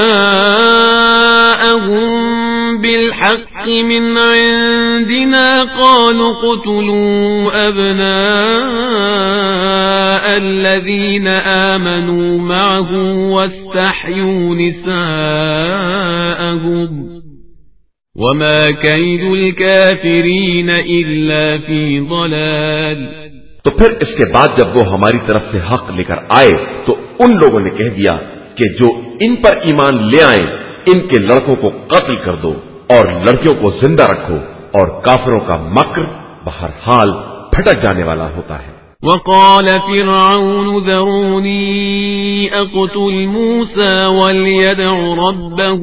جَاءَهُم بِالْحَقِّ مِنْ عِندِنَا قَالُوا اقْتُلُوا أَبْنَاءَ الَّذِينَ آمَنُوا مَعَهُ وَاسْتَحْيُوا نِسَاءَهُمْ وَمَا كَيْدُ الْكَافِرِينَ إِلَّا فِي ضَلَالٍ۔ تو پھر اس کے بعد جب وہ ہماری طرف سے حق لے کر آئے تو ان لوگوں نے کہہ دیا کہ جو ان پر ایمان لے آئیں ان کے لڑکوں کو قتل کر دو اور لڑکیوں کو زندہ رکھو، اور کافروں کا مکر بہرحال پھٹک جانے والا ہوتا ہے۔ وقال فرعون ذروني أقتل موسى وليدع ربه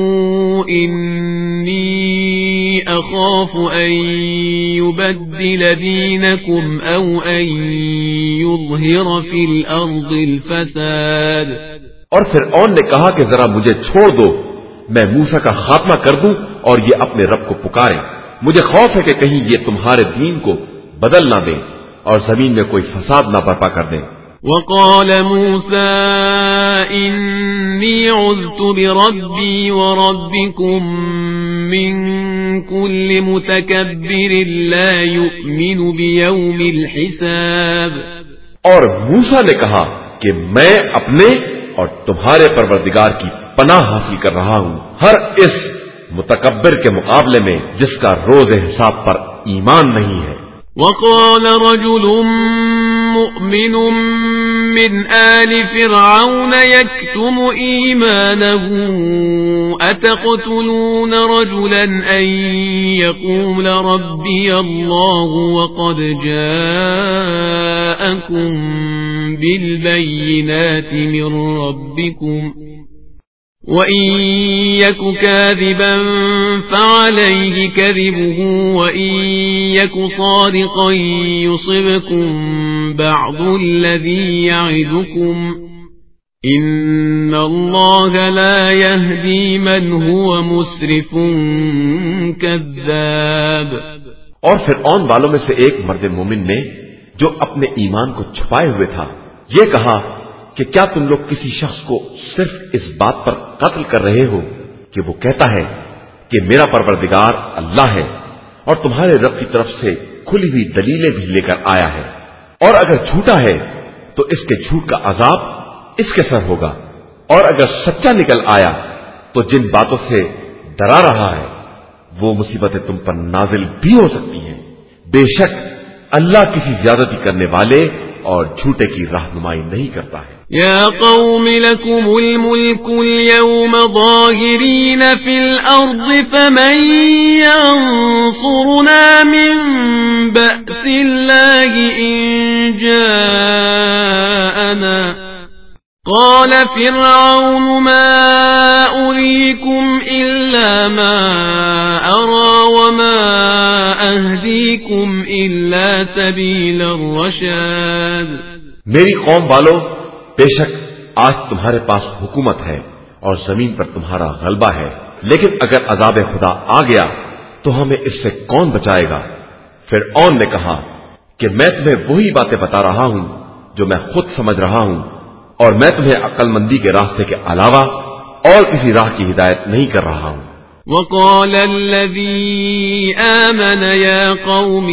إني أخاف أن يبدل دينكم أو أن يظهر في الأرض الفساد۔ اور فرعون نے کہا کہ ذرا مجھے چھوڑ دو، میں موسیٰ کا خاتمہ کر دوں اور یہ اپنے رب کو پکارے، مجھے خوف ہے کہ کہیں یہ تمہارے دین کو بدل نہ دیں اور زمین میں کوئی فساد نہ برپا کر دیں۔ وقال موسى إني عذت بربي وربكم من كل متكبر لا يؤمن بيوم الحساب۔ اور موسیٰ نے کہا کہ میں اپنے اور تمہارے پروردگار کی پناہ حاصل کر رہا ہوں ہر اس متکبر کے مقابلے میں جس کا روز حساب پر ایمان نہیں ہے۔ وقال رجل مؤمن من آل فرعون يكتم إيمانه أتقتلون رجلا أن يقول ربي الله وقد جاءكم بالبينات من ربكم وَإِن يَكُ كَاذِبًا فَعَلَيْهِ كَذِبُهُ وَإِن يَكُ صَادِقًا يُصِبْكُم بَعْضُ الَّذِي يَعِدُكُمْ إِنَّ اللَّهَ لَا يَهْدِي مَنْ هُوَ مُسْرِفٌ كَذَّابٌ۔ اور فرعون والوں میں سے ایک مرد مومن نے جو اپنے ایمان کو چھپائے ہوئے تھا یہ کہا کہ کیا تم لوگ کسی شخص کو صرف اس بات پر قتل کر رہے ہو کہ وہ کہتا ہے کہ میرا پروردگار اللہ ہے اور تمہارے رب کی طرف سے کھلی ہوئی دلیلیں بھی لے کر آیا ہے، اور اگر جھوٹا ہے تو اس کے جھوٹ کا عذاب اس کے سر ہوگا، اور اگر سچا نکل آیا تو جن باتوں سے ڈرا رہا ہے وہ مصیبتیں تم پر نازل بھی ہو سکتی ہیں۔ بے شک اللہ کسی زیادتی کرنے والے اور جھوٹے کی رہنمائی نہیں کرتا ہے۔ يا قوم لكم الملك اليوم ظاهرين في الأرض فمن ينصرنا من بأس الله إن جاءنا قال فرعون ما أريكم إلا ما أرى وما أهديكم إلا سبيل الرشاد۔ میری قوم والو، بے شک آج تمہارے پاس حکومت ہے اور زمین پر تمہارا غلبہ ہے، لیکن اگر عذاب خدا آ گیا تو ہمیں اس سے کون بچائے گا؟ فرعون نے کہا کہ میں تمہیں وہی باتیں بتا رہا ہوں جو میں خود سمجھ رہا ہوں، اور میں تمہیں عقل مندی کے راستے کے علاوہ اور کسی راہ کی ہدایت نہیں کر رہا ہوں۔ وقال الذي آمن يا قوم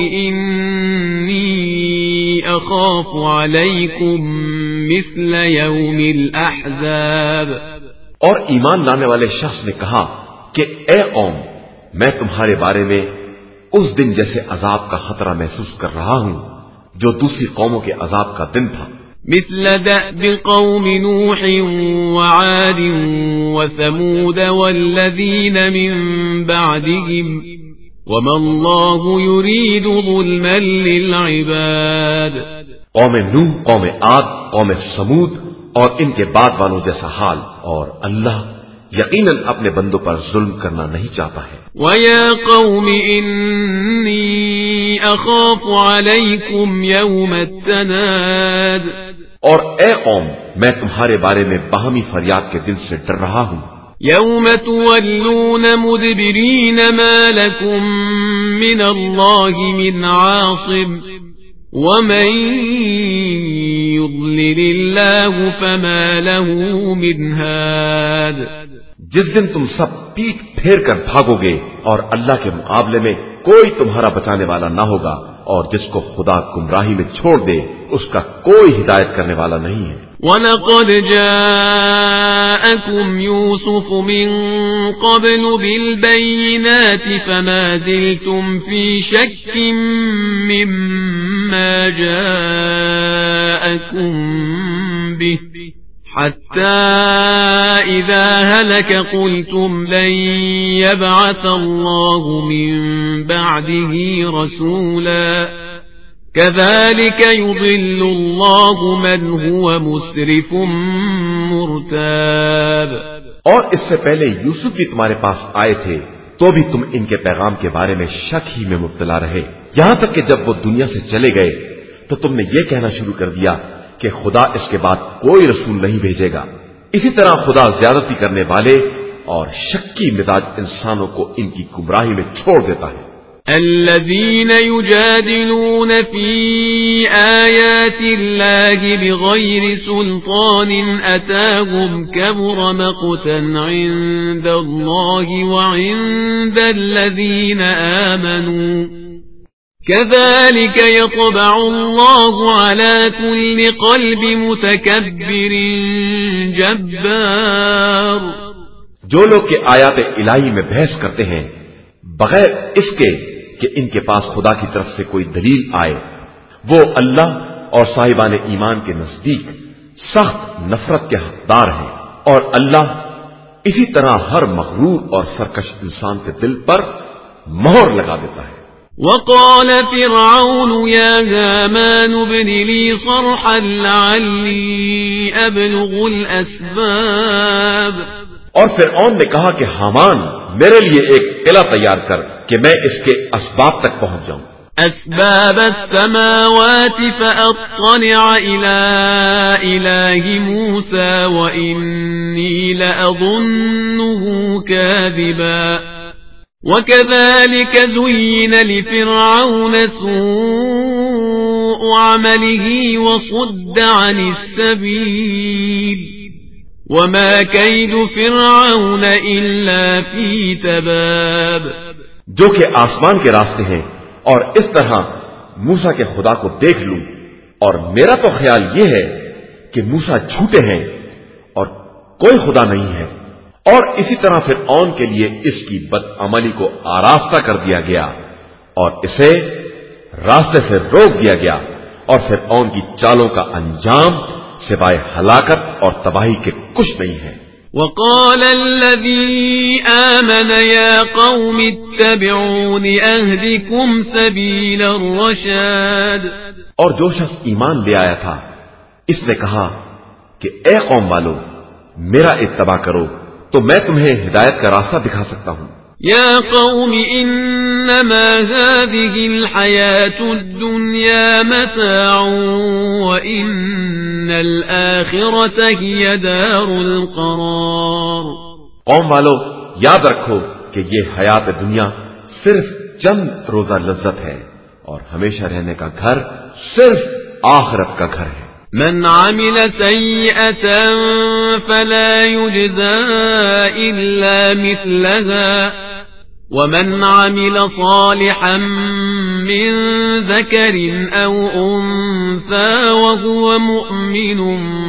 إني أخاف عليكم مثل يوم الأحزاب۔ اور ایمان لانے والے شخص نے کہا کہ اے قوم، میں تمہارے بارے میں اس دن جیسے عذاب کا خطرہ محسوس کر رہا ہوں جو دوسری قوموں کے عذاب کا دن تھا۔ مثل دأب قوم نوح وعاد وثمود والذين من بعدهم وما الله يريد ظلما للعباد۔ قوم نوح، قوم عاد، قوم سمود اور ان کے بعد والوں جیسا حال، اور اللہ یقیناً اپنے بندوں پر ظلم کرنا نہیں چاہتا ہے۔ وَيَا قَوْمِ إِنِّي أَخَافُ عَلَيْكُمْ يَوْمَ التَّنَادِ، اور اے قوم، میں تمہارے بارے میں باہمی فریاد کے دن سے ڈر رہا ہوں۔ يَوْمَ تُوَلُّونَ مُدْبِرِينَ مَا لَكُمْ مِنَ اللَّهِ مِنْ عَاصِمٍ وَمَنْ يُضْلِلِ اللَّهُ فَمَا لَهُ مِنْ هَادٍ، جس دن تم سب پیٹ پھیر کر بھاگو گے اور اللہ کے مقابلے میں کوئی تمہارا بچانے والا نہ ہوگا، اور جس کو خدا گمراہی میں چھوڑ دے اس کا کوئی ہدایت کرنے والا نہیں ہے۔ وَلَقَدْ جَاءَكُمْ يُوسُفُ مِنْ قَبْلُ بِالْبَيِّنَاتِ فَمَا زِلْتُمْ فِي شَكٍّ مِّمَّا جَاءَكُمْ بِهِ حَتَّى إِذَا هَلَكَ قُلْتُمْ لَنْ يَبْعَثَ اللَّهُ مِنْ بَعْدِهِ رَسُولًا كَذَلِكَ يُضِلُّ اللَّهُ مَنْ هُوَ مُسْرِفٌ مُرْتَابٌ۔ اور اس سے پہلے یوسف بھی تمہارے پاس آئے تھے، تو بھی تم ان کے پیغام کے بارے میں شک ہی میں مبتلا رہے، یہاں تک کہ جب وہ دنیا سے چلے گئے تو تم نے یہ کہنا شروع کر دیا کہ خدا اس کے بعد کوئی رسول نہیں بھیجے گا۔ اسی طرح خدا زیادتی کرنے والے اور شکی مزاج انسانوں کو ان کی گمراہی میں چھوڑ دیتا ہے۔ الذين يجادلون في آيات الله بغير سلطان أتاهم كبر مقتا عند الله وعند الذين آمنوا كذلك يطبع الله على كل قلب متكبر جبار۔ جو لوگ کہ آیات الہی میں بحث کرتے ہیں بغیر اس کے کہ ان کے پاس خدا کی طرف سے کوئی دلیل آئے، وہ اللہ اور صاحبان ایمان کے نزدیک سخت نفرت کے حقدار ہیں، اور اللہ اسی طرح ہر مغرور اور سرکش انسان کے دل پر مہر لگا دیتا ہے۔ وقال فرعون يا هامان ابن لي صرحا لعلي أبلغ الأسباب، اور فرعون نے کہا کہ حامان میرے لیے ایک قلعہ تیار کر کہ میں اس کے اسباب تک پہنچ جاؤں، أسباب السماوات فأطلع إلى إله موسى وإني لأظنه كاذبا وكذلك زين لفرعون سوء عمله وصد عن السبيل وما كيد فرعون إلا في تباب۔ جو کہ آسمان کے راستے ہیں، اور اس طرح موسیٰ کے خدا کو دیکھ لوں، اور میرا تو خیال یہ ہے کہ موسیٰ جھوٹے ہیں اور کوئی خدا نہیں ہے، اور اسی طرح فرعون کے لیے اس کی بدعملی کو آراستہ کر دیا گیا اور اسے راستے سے روک دیا گیا، اور فرعون کی چالوں کا انجام سوائے ہلاکت اور تباہی کے کچھ نہیں ہے۔ وقال الذي آمن يا قوم اتبعون أهدكم سبيل الرشاد، اور جو شخص ایمان لے آیا تھا اس نے کہا کہ اے قوم والو میرا اتباع کرو تو میں تمہیں ہدایت کا راستہ دکھا سکتا ہوں۔ يا قوم إنما هذه الحياة الدنيا متاع وإن الآخرة هي دار القرار۔ قوم والو یاد رکھو کہ یہ حیات دنیا صرف چند روزہ لذت ہے اور ہمیشہ رہنے کا گھر صرف آخرت کا گھر ہے۔ من عمل سيئة فلا يجزى إلا مثلها ومن عمل صالحا من ذكر أو أنثى وهو مؤمن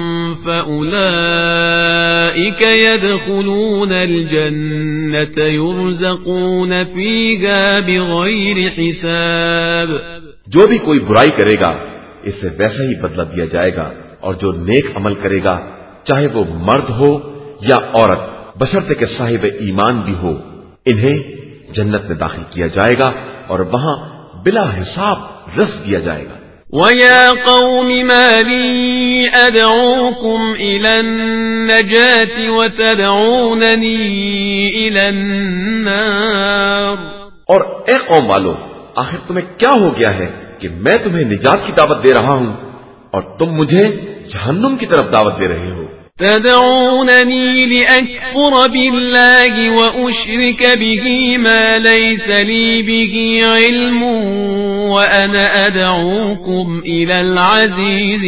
فأولئك يدخلون الجنة يرزقون فيها بغير حساب۔ جو بھی کوئی برائی کرے گا اس سے ویسا ہی بدلہ دیا جائے گا، اور جو نیک عمل کرے گا چاہے وہ مرد ہو یا عورت بشرطے کہ صاحب ایمان بھی ہو، انہیں جنت میں داخل کیا جائے گا اور وہاں بلا حساب رزق دیا جائے گا۔ وَيَا قَوْمِ مَا لِي أَدْعُوكُمْ إِلَى النَّجَاةِ وَتَدْعُونَنِي إِلَى النَّارِ. اور اے قوم والو، آخر تمہیں کیا ہو گیا ہے کہ میں تمہیں نجات کی دعوت دے رہا ہوں اور تم مجھے جہنم کی طرف دعوت دے رہے ہو. تدعونني لأكفر بالله وأشرك به ما ليس لي به علم وأنا أدعوكم إلى العزيز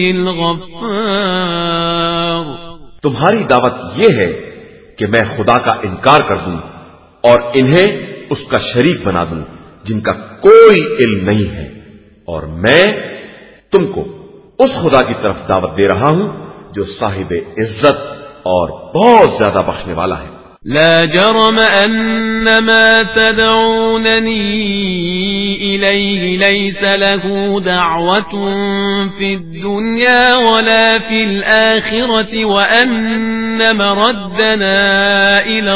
الغفار. تمہاری دعوت یہ ہے کہ میں خدا کا انکار کر دوں اور انہیں اس کا شریک بنا دوں جن کا کوئی علم نہیں ہے، اور میں تم کو اس خدا کی طرف دعوت دے رہا ہوں جو صاحب عزت اور بہت زیادہ بخشنے والا ہے. لا جرم أن ما تدعونني إليه ليس له دعوة في الدنيا ولا في الآخرة وأن مردنا إلى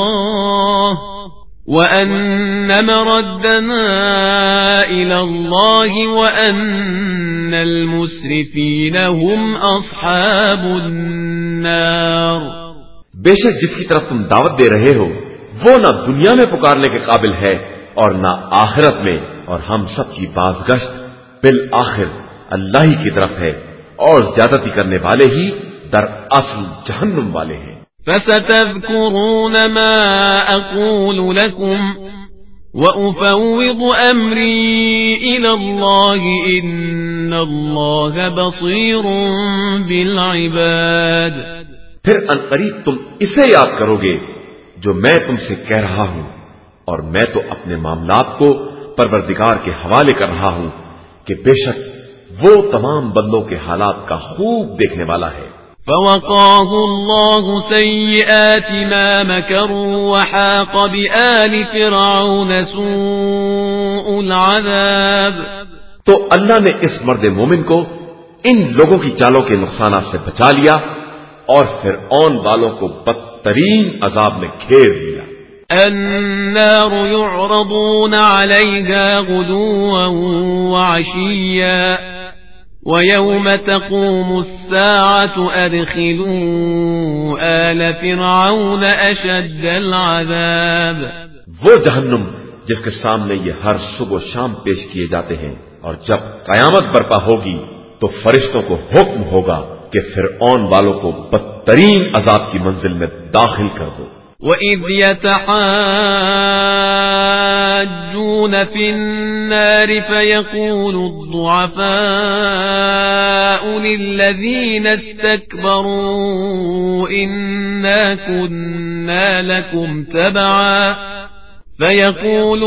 الله وأن المسرفين هم أصحاب النار. بے شک جس کی طرف تم دعوت دے رہے ہو وہ نہ دنیا میں پکارنے کے قابل ہے اور نہ آخرت میں، اور ہم سب کی بازگشت بالآخر اللہ ہی کی طرف ہے، اور زیادتی کرنے والے ہی در اصل جہنم والے ہیں. فستذكرون ما أقول لكم وأفوض أمري إلى الله إن الله بصير بالعباد. پھر عنقریب تم اسے یاد کرو گے جو میں تم سے کہہ رہا ہوں، اور میں تو اپنے معاملات کو پروردگار کے حوالے کر رہا ہوں کہ بے شک وہ تمام بندوں کے حالات کا خوب دیکھنے والا ہے. فوقاه الله سيئات ما مكروا وحاق بآل فرعون سوء العذاب. تو اللہ نے اس مرد مومن کو ان لوگوں کی چالوں کے نقصانات سے بچا لیا اور فرعون والوں کو بدترین عذاب میں گھیر لیا. النار يعرضون عليها غدوا وعشيا ويوم تقوم الساعة أدخلوا آل فرعون أشد العذاب. وہ جہنم جس کے سامنے یہ ہر صبح و شام پیش کیے جاتے ہیں، اور جب قیامت برپا ہوگی تو فرشتوں کو حکم ہوگا کہ فرعون والوں کو بدترین عذاب کی منزل میں داخل کر دو. وَإِذْ يَتَحَاجُّونَ فِي النَّارِ فَيَقُولُ الضُّعَفَاءُ لِلَّذِينَ اسْتَكْبَرُوا إِنَّا كُنَّا لَكُمْ تَبَعًا فيقول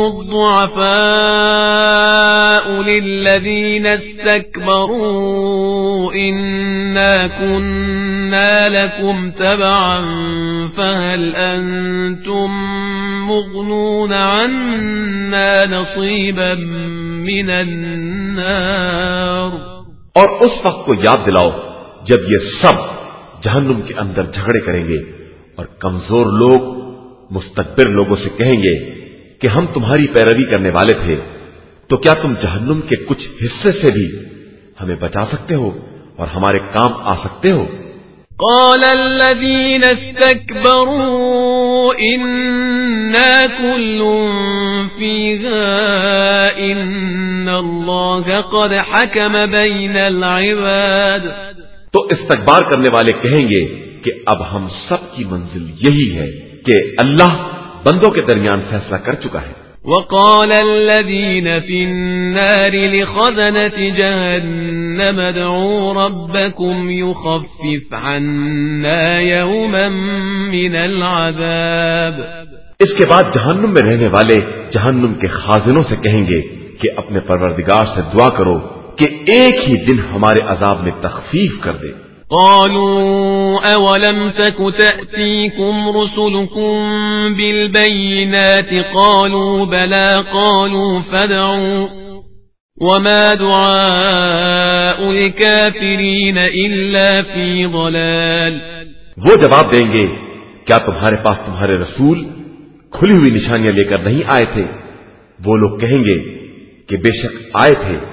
الضعفاء للذين استكبروا إنا كنا لكم تبعا فهل أنتم مغنون عنا نصيبا من النار. اور اس وقت کو یاد دلاؤ جب یہ سب جہنم کے اندر جھگڑے کریں گے اور کمزور لوگ مستکبر لوگوں سے کہیں گے کہ ہم تمہاری پیروی کرنے والے تھے، تو کیا تم جہنم کے کچھ حصے سے بھی ہمیں بچا سکتے ہو اور ہمارے کام آ سکتے ہو؟ قال الذين استكبروا إنا كل فيها إن الله قد حكم بين العباد. تو استکبار کرنے والے کہیں گے کہ اب ہم سب کی منزل یہی ہے کہ اللہ بندوں کے درمیان فیصلہ کر چکا ہے. وقال الذين في النار لخزنة جهنم ادعوا ربكم يخفف عنا يوما من العذاب. اس کے بعد جہنم میں رہنے والے جہنم کے خازنوں سے کہیں گے کہ اپنے پروردگار سے دعا کرو کہ ایک ہی دن ہمارے عذاب میں تخفیف کر دے. قالوا أولم تك تأتيكم رسلكم بالبينات قالوا بلى قالوا فادعوا وما دعاء الكافرين إلا في ضلال. وہ جواب دیں گے کیا تمہارے پاس تمہارے رسول کھلی ہوئی نشانیاں لے کر نہیں آئے تھے؟ وہ لوگ کہیں گے کہ بے شک آئے تھے،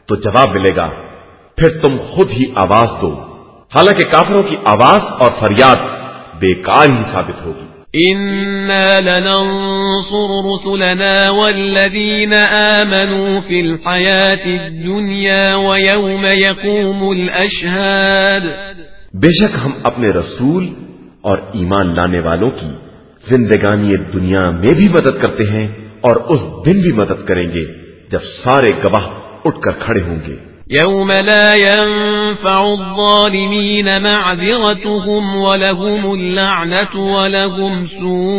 تو جواب ملے گا پھر تم خود ہی آواز دو، حالانکہ کافروں کی آواز اور فریاد بیکار ہی ثابت ہوگی۔ إنا لننصر رسلنا والذين آمنوا في الحياة الدنيا ويوم يقوم الأشهاد۔ بے شک ہم اپنے رسول اور ایمان لانے والوں کی زندگانی دنیا میں بھی مدد کرتے ہیں اور اس دن بھی مدد کریں گے جب سارے گواہ اٹھ کر کھڑے ہوں گے۔ يوم لا ينفع الظالمين معذرتهم ولهم اللعنة ولهم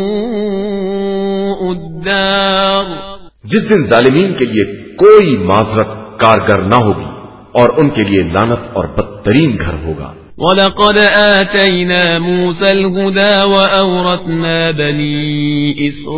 سوء الدار۔ جس دن ظالمین کے لیے کوئی معذرت کارگر نہ ہوگی اور ان کے لیے لعنت اور بدترین گھر ہوگا۔ وَلَقَدْ آتَيْنَا مُوسَى الْهُدَى وَأَوْرَثْنَا بَنِي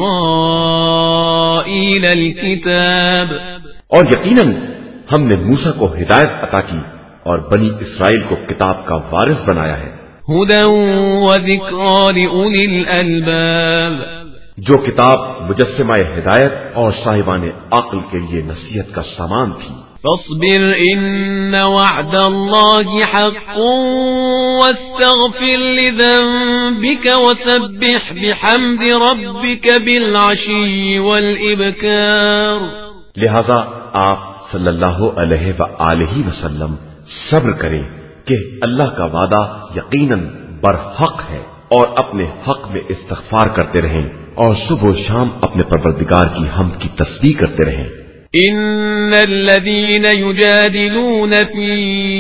إِسْرَائِيلَ الْكِتَابَ۔ اور یقیناً ہم نے موسیٰ کو ہدایت عطا کی اور بنی اسرائیل کو کتاب کا وارث بنایا ہے۔ هُدًى وَذِكْرَى لِأُولِي الْأَلْبَابِ۔ جو کتاب مجسمہ ہدایت اور صاحبان عقل کے لیے نصیحت کا سامان تھی۔ فاصبر إن وعد الله حق واستغفر لذنبك وسبح بحمد ربك بالعشي والإبكار۔ لہذا آپ صلی اللہ علیہ وآلہ وسلم صبر کریں کہ اللہ کا وعدہ یقیناً برحق ہے، اور اپنے حق میں استغفار کرتے رہیں اور صبح و شام اپنے پروردگار کی حمد کی تسبیح کرتے رہیں۔ إن الذين يجادلون في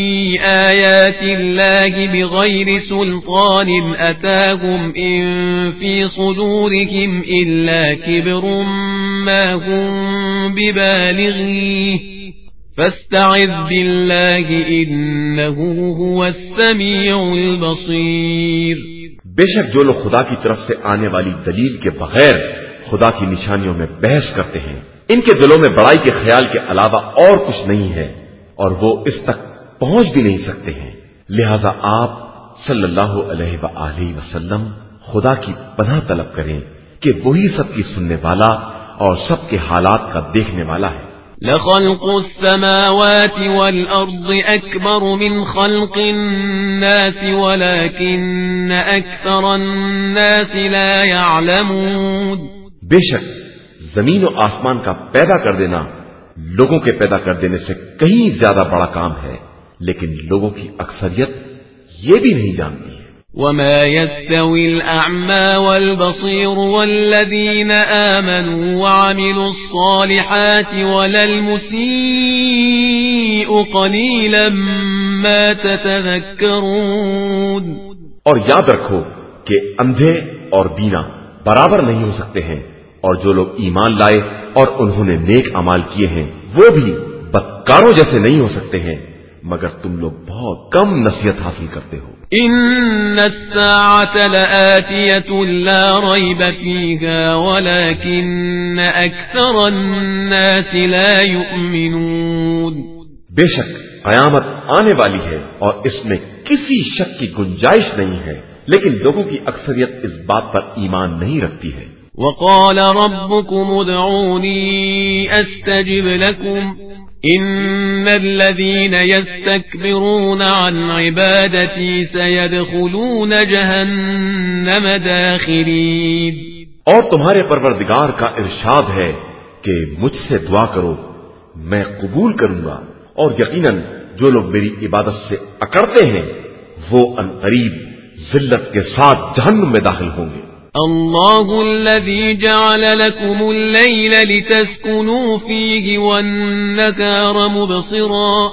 آيات الله بغير سلطان أتاهم إن في صدورهم إلا كبر ما هم ببالغيه فاستعذ بالله إنه هو السميع البصير۔ بے شک جو لوگ خدا کی طرف سے آنے والی دلیل کے بغیر خدا کی نشانیوں میں بحث کرتے ہیں، ان کے دلوں میں بڑائی کے خیال کے علاوہ اور کچھ نہیں ہے اور وہ اس تک پہنچ بھی نہیں سکتے ہیں۔ لہذا آپ صلی اللہ علیہ وآلہ وسلم خدا کی پناہ طلب کریں کہ وہی سب کی سننے والا اور سب کے حالات کا دیکھنے والا ہے۔ لخلق السماوات والأرض أكبر من خلق الناس ولكن أكثر الناس لا يعلمون۔ بے شک زمین و آسمان کا پیدا کر دینا لوگوں کے پیدا کر دینے سے کہیں زیادہ بڑا کام ہے، لیکن لوگوں کی اکثریت یہ بھی نہیں جانتی ہے۔ وما يستوي الأعمى والبصير والذين آمنوا وعملوا الصالحات ولا المسيء قليلا ما تتذكرون۔ اور یاد رکھو کہ اندھے اور بینا برابر نہیں ہو سکتے ہیں، اور جو لوگ ایمان لائے اور انہوں نے نیک اعمال کیے ہیں وہ بھی بدکاروں جیسے نہیں ہو سکتے ہیں، مگر تم لوگ بہت کم نصیحت حاصل کرتے ہو۔ ان الساعة لآتية لا ريب فيها ولكن أكثر الناس لا يؤمنون۔ بے شک قیامت آنے والی ہے اور اس میں کسی شک کی گنجائش نہیں ہے، لیکن لوگوں کی اکثریت اس بات پر ایمان نہیں رکھتی ہے۔ وقال ربكم ادعوني استجب لكم ان الذين يستكبرون عن عبادتي سيدخلون جهنم داخرين۔ اور تمہارے پروردگار کا ارشاد ہے کہ مجھ سے دعا کرو میں قبول کروں گا، اور یقیناً جو لوگ میری عبادت سے اکڑتے ہیں وہ عنقریب ذلت کے ساتھ جہنم میں داخل ہوں گے۔ الله الذي جعل لكم الليل لتسكنوا فيه والنهار مبصرا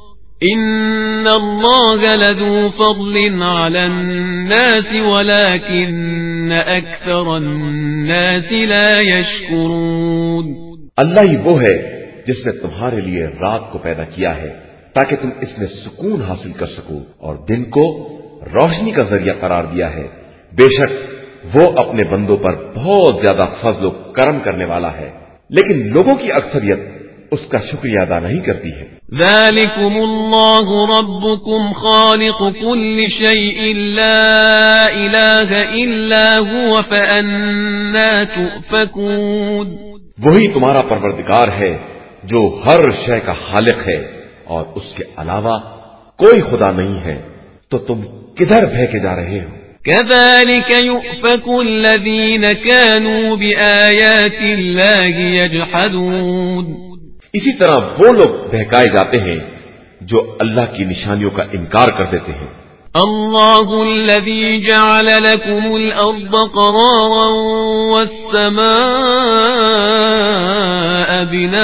إن الله لذو فضل على الناس ولكن أكثر الناس لا يشكرون۔ اللہ ہی وہ ہے جس نے تمہارے لیے رات کو پیدا کیا ہے تاکہ تم اس میں سکون حاصل کر سکو، اور دن کو روشنی کا ذریعہ قرار دیا ہے۔ بے شک وہ اپنے بندوں پر بہت زیادہ فضل و کرم کرنے والا ہے، لیکن لوگوں کی اکثریت اس کا شکریہ ادا نہیں کرتی ہے۔ ذالکم اللہ ربکم خالق کل شیء لا الہ الا هو فأنا تؤفکون۔ وہی تمہارا پروردگار ہے جو ہر شے کا خالق ہے، اور اس کے علاوہ کوئی خدا نہیں ہے تو تم کدھر بہکے جا رہے ہو؟ كذلك يؤفك الذين كانوا بآيات الله يجحدون. اسی طرح وہ لوگ بہکائے جاتے ہیں جو اللہ کی نشانیوں کا انکار کر دیتے ہیں. الله الذي جعل لكم الأرض قرارا والسماء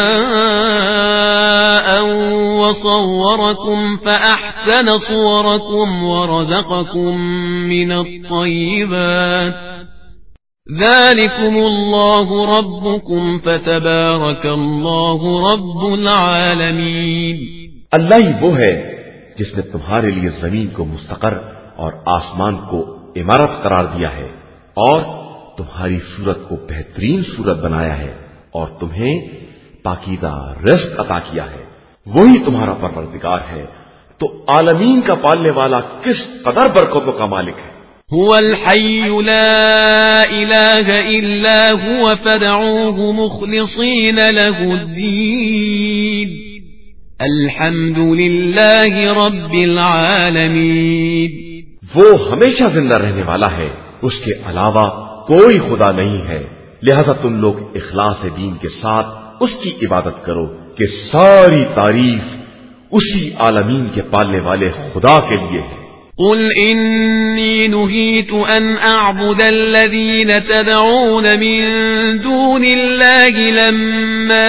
بناء وصوركم فأحسن صوركم ورزقكم من الطيبات ذلكم الله ربكم فتبارك الله رب العالمين. اللہ ہی وہ ہے جس نے تمہارے لیے زمین کو مستقر اور آسمان کو عمارت قرار دیا ہے اور تمہاری صورت کو بہترین صورت بنایا ہے اور تمہیں پاکیزہ رزق عطا کیا ہے. وہی تمہارا پروردگار ہے تو عالمین کا پالنے والا کس قدر برکتوں کا مالک ہے. هو الحي لا إله إلا هو فادعوه مخلصين له الدين الحمد لله رب العالمین. وہ ہمیشہ زندہ رہنے والا ہے، اس کے علاوہ کوئی خدا نہیں ہے، لہذا تم لوگ اخلاص دین کے ساتھ اس کی عبادت کرو کہ ساری تعریف اسی عالمین کے پالنے والے خدا کے لیے ہے. قل إني نهيت أن أعبد الذين تدعون من دون الله لما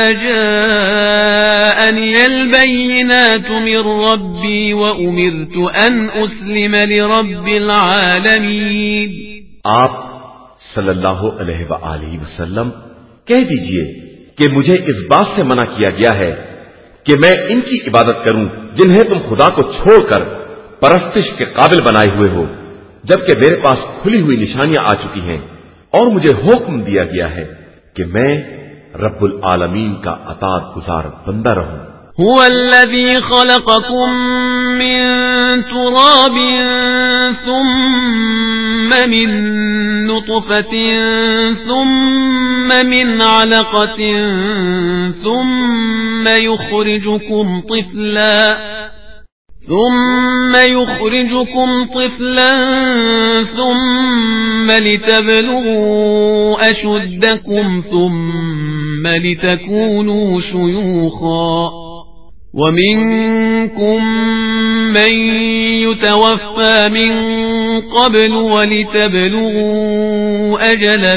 جاءني البينات من ربي وأمرت أن أسلم لرب العالمين. آپ صلی اللہ علیہ وآلہ وسلم کہہ دیجئے کہ مجھے اس بات سے منع کیا گیا ہے کہ میں ان کی عبادت کروں جنہیں تم خدا کو چھوڑ کر پرستش کے قابل بنائے ہوئے ہو، جبکہ میرے پاس کھلی ہوئی نشانیاں آ چکی ہیں اور مجھے حکم دیا گیا ہے کہ میں رب العالمین کا اطاعت گزار بندہ رہوں. هو الذي خلقكم من تراب ثم من نطفة ثم من علقة ثم يخرجكم طفلا ثم لتبلغوا أشدكم ثم لتكونوا شيوخا ومنكم من يتوفى من قبل ولتبلغوا أجلا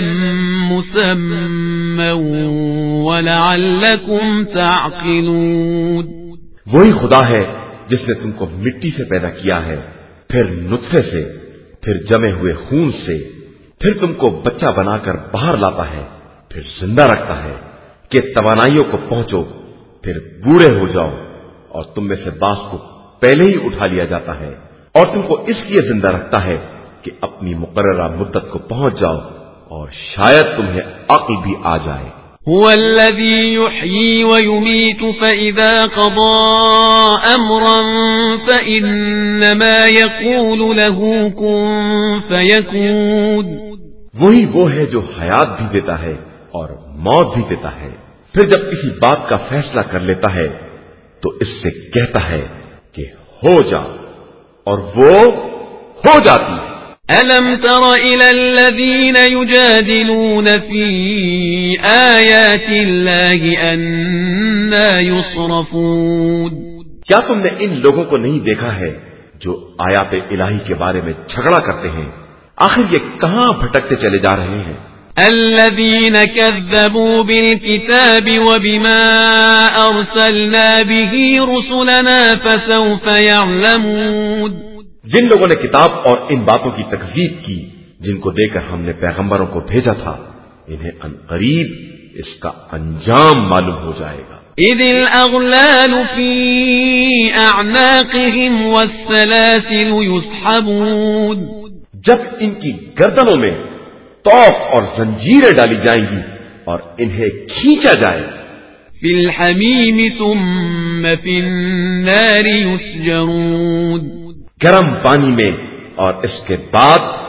مسمى ولعلكم تعقلون. وہی خدا ہے جس نے تم کو مٹی سے پیدا کیا ہے، پھر نطفے سے، پھر جمے ہوئے خون سے، پھر تم کو بچہ بنا کر باہر لاتا ہے، پھر زندہ رکھتا ہے کہ توانائیوں کو پہنچو، پھر بوڑھے ہو جاؤ اور تم میں سے بعض کو پہلے ہی اٹھا لیا جاتا ہے اور تم کو اس لیے زندہ رکھتا ہے کہ اپنی مقررہ مدت کو پہنچ جاؤ اور شاید تمہیں عقل بھی آ جائے. هو الذي يحيي ويميت فإذا قضى أمرا فإنما يقول له كن فيكون. وہی وہ ہے جو حیات بھی دیتا ہے اور موت بھی دیتا ہے، پھر جب کسی بات کا فیصلہ کر لیتا ہے تو اس سے کہتا ہے کہ ہو جا اور وہ ہو جاتی ہے. ألم تر إلى الذين يجادلون في آيات الله أنى يصرفون. کیا تم نے ان لوگوں کو نہیں دیکھا ہے جو آیات الہی کے بارے میں جھگڑا کرتے ہیں؟ آخر یہ کہاں بھٹکتے چلے جا رہے ہیں؟ الذين كذبوا بالكتاب وبما أرسلنا به رسلنا فسوف يعلمون. جن لوگوں نے کتاب اور ان باتوں کی تکذیب کی جن کو دے کر ہم نے پیغمبروں کو بھیجا تھا، انہیں عنقریب اس کا انجام معلوم ہو جائے گا. اذ الاغلال في اعناقهم والسلاسل يسحبون. جب ان کی گردنوں میں طوق اور زنجیریں ڈالی جائیں گی اور انہیں کھینچا جائے. في الحميم ثم في النار يسجرون. گرم پانی میں اور اس کے بعد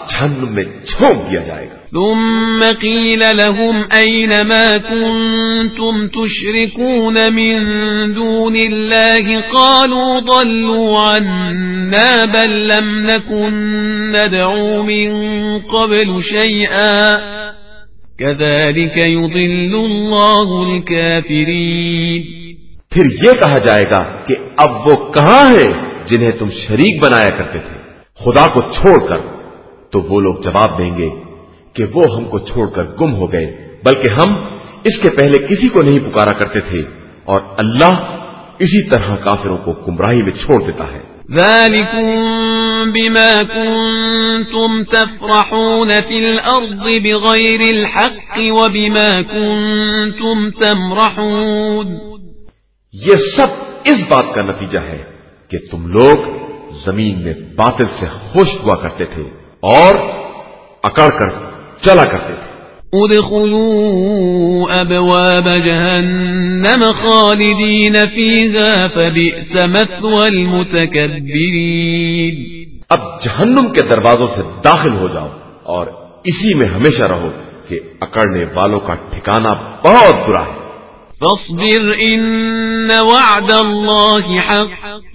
जहन्नुम में झोंक दिया जाएगा। ثم قيل لهم أين ما كنتم تشركون من دون الله قالوا ضلوا عنا بل لم نكن ندعو من قبل شيئا كذلك يضل الله الكافرين۔ پھر یہ کہا جائے گا کہ اب وہ کہاں ہیں جنہیں تم شریک بنایا کرتے تھے خدا کو چھوڑ کر؟ تو وہ لوگ جواب دیں گے کہ وہ ہم کو چھوڑ کر گم ہو گئے، بلکہ ہم اس کے پہلے کسی کو نہیں پکارا کرتے تھے، اور اللہ اسی طرح کافروں کو گمراہی میں چھوڑ دیتا ہے۔ ذالکم بما کنتم تفرحون فی الارض بغیر الحق وبما کنتم تمرحون، یہ سب اس بات کا نتیجہ ہے کہ تم لوگ زمین میں باطل سے خوش ہوا کرتے تھے اور اکڑ کر چلا کرتے تھے۔ ادخلوا ابواب جہنم خالدین فیہا فبئس مثوى المتکبرین۔ اب جہنم کے دروازوں سے داخل ہو جاؤ اور اسی میں ہمیشہ رہو کہ اکڑنے والوں کا ٹھکانہ بہت برا ہے۔ فاصبر ان وعد اللہ حق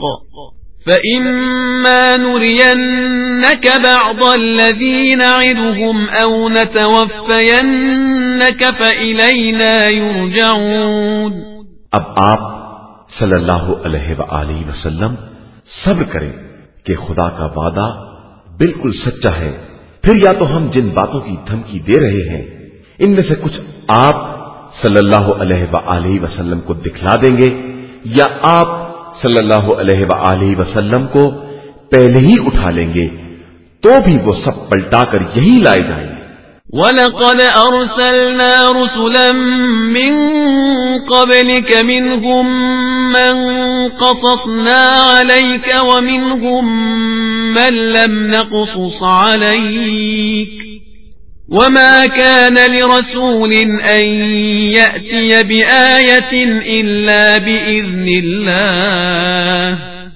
فإما نرينك بعض الذي نعدهم أو نتوفينك فإلينا يرجعون۔ اب آپ صلی اللہ علیہ وآلہ وسلم صبر کریں کہ خدا کا وعدہ بالکل سچا ہے، پھر یا تو ہم جن باتوں کی دھمکی دے رہے ہیں ان میں سے کچھ آپ صلی اللہ علیہ وآلہ وسلم کو دکھلا دیں گے، یا آپ صلی اللہ علیہ وآلہ وسلم کو پہلے ہی اٹھا لیں گے، تو بھی وہ سب پلٹا کر یہی لائے جائیں گے۔ وَلَقَدْ أَرْسَلْنَا رُسُلًا مِّن قَبْلِكَ مِنْهُم مَّن قَصَصْنَا عَلَيْكَ وَمِنْهُم مَّن لَّمْ نَقْصُصْ عَلَيْكَ وَمَا كَانَ لِرَسُولٍ أَن يَأْتِيَ بِآيَةٍ إِلَّا بِإِذْنِ اللَّهِ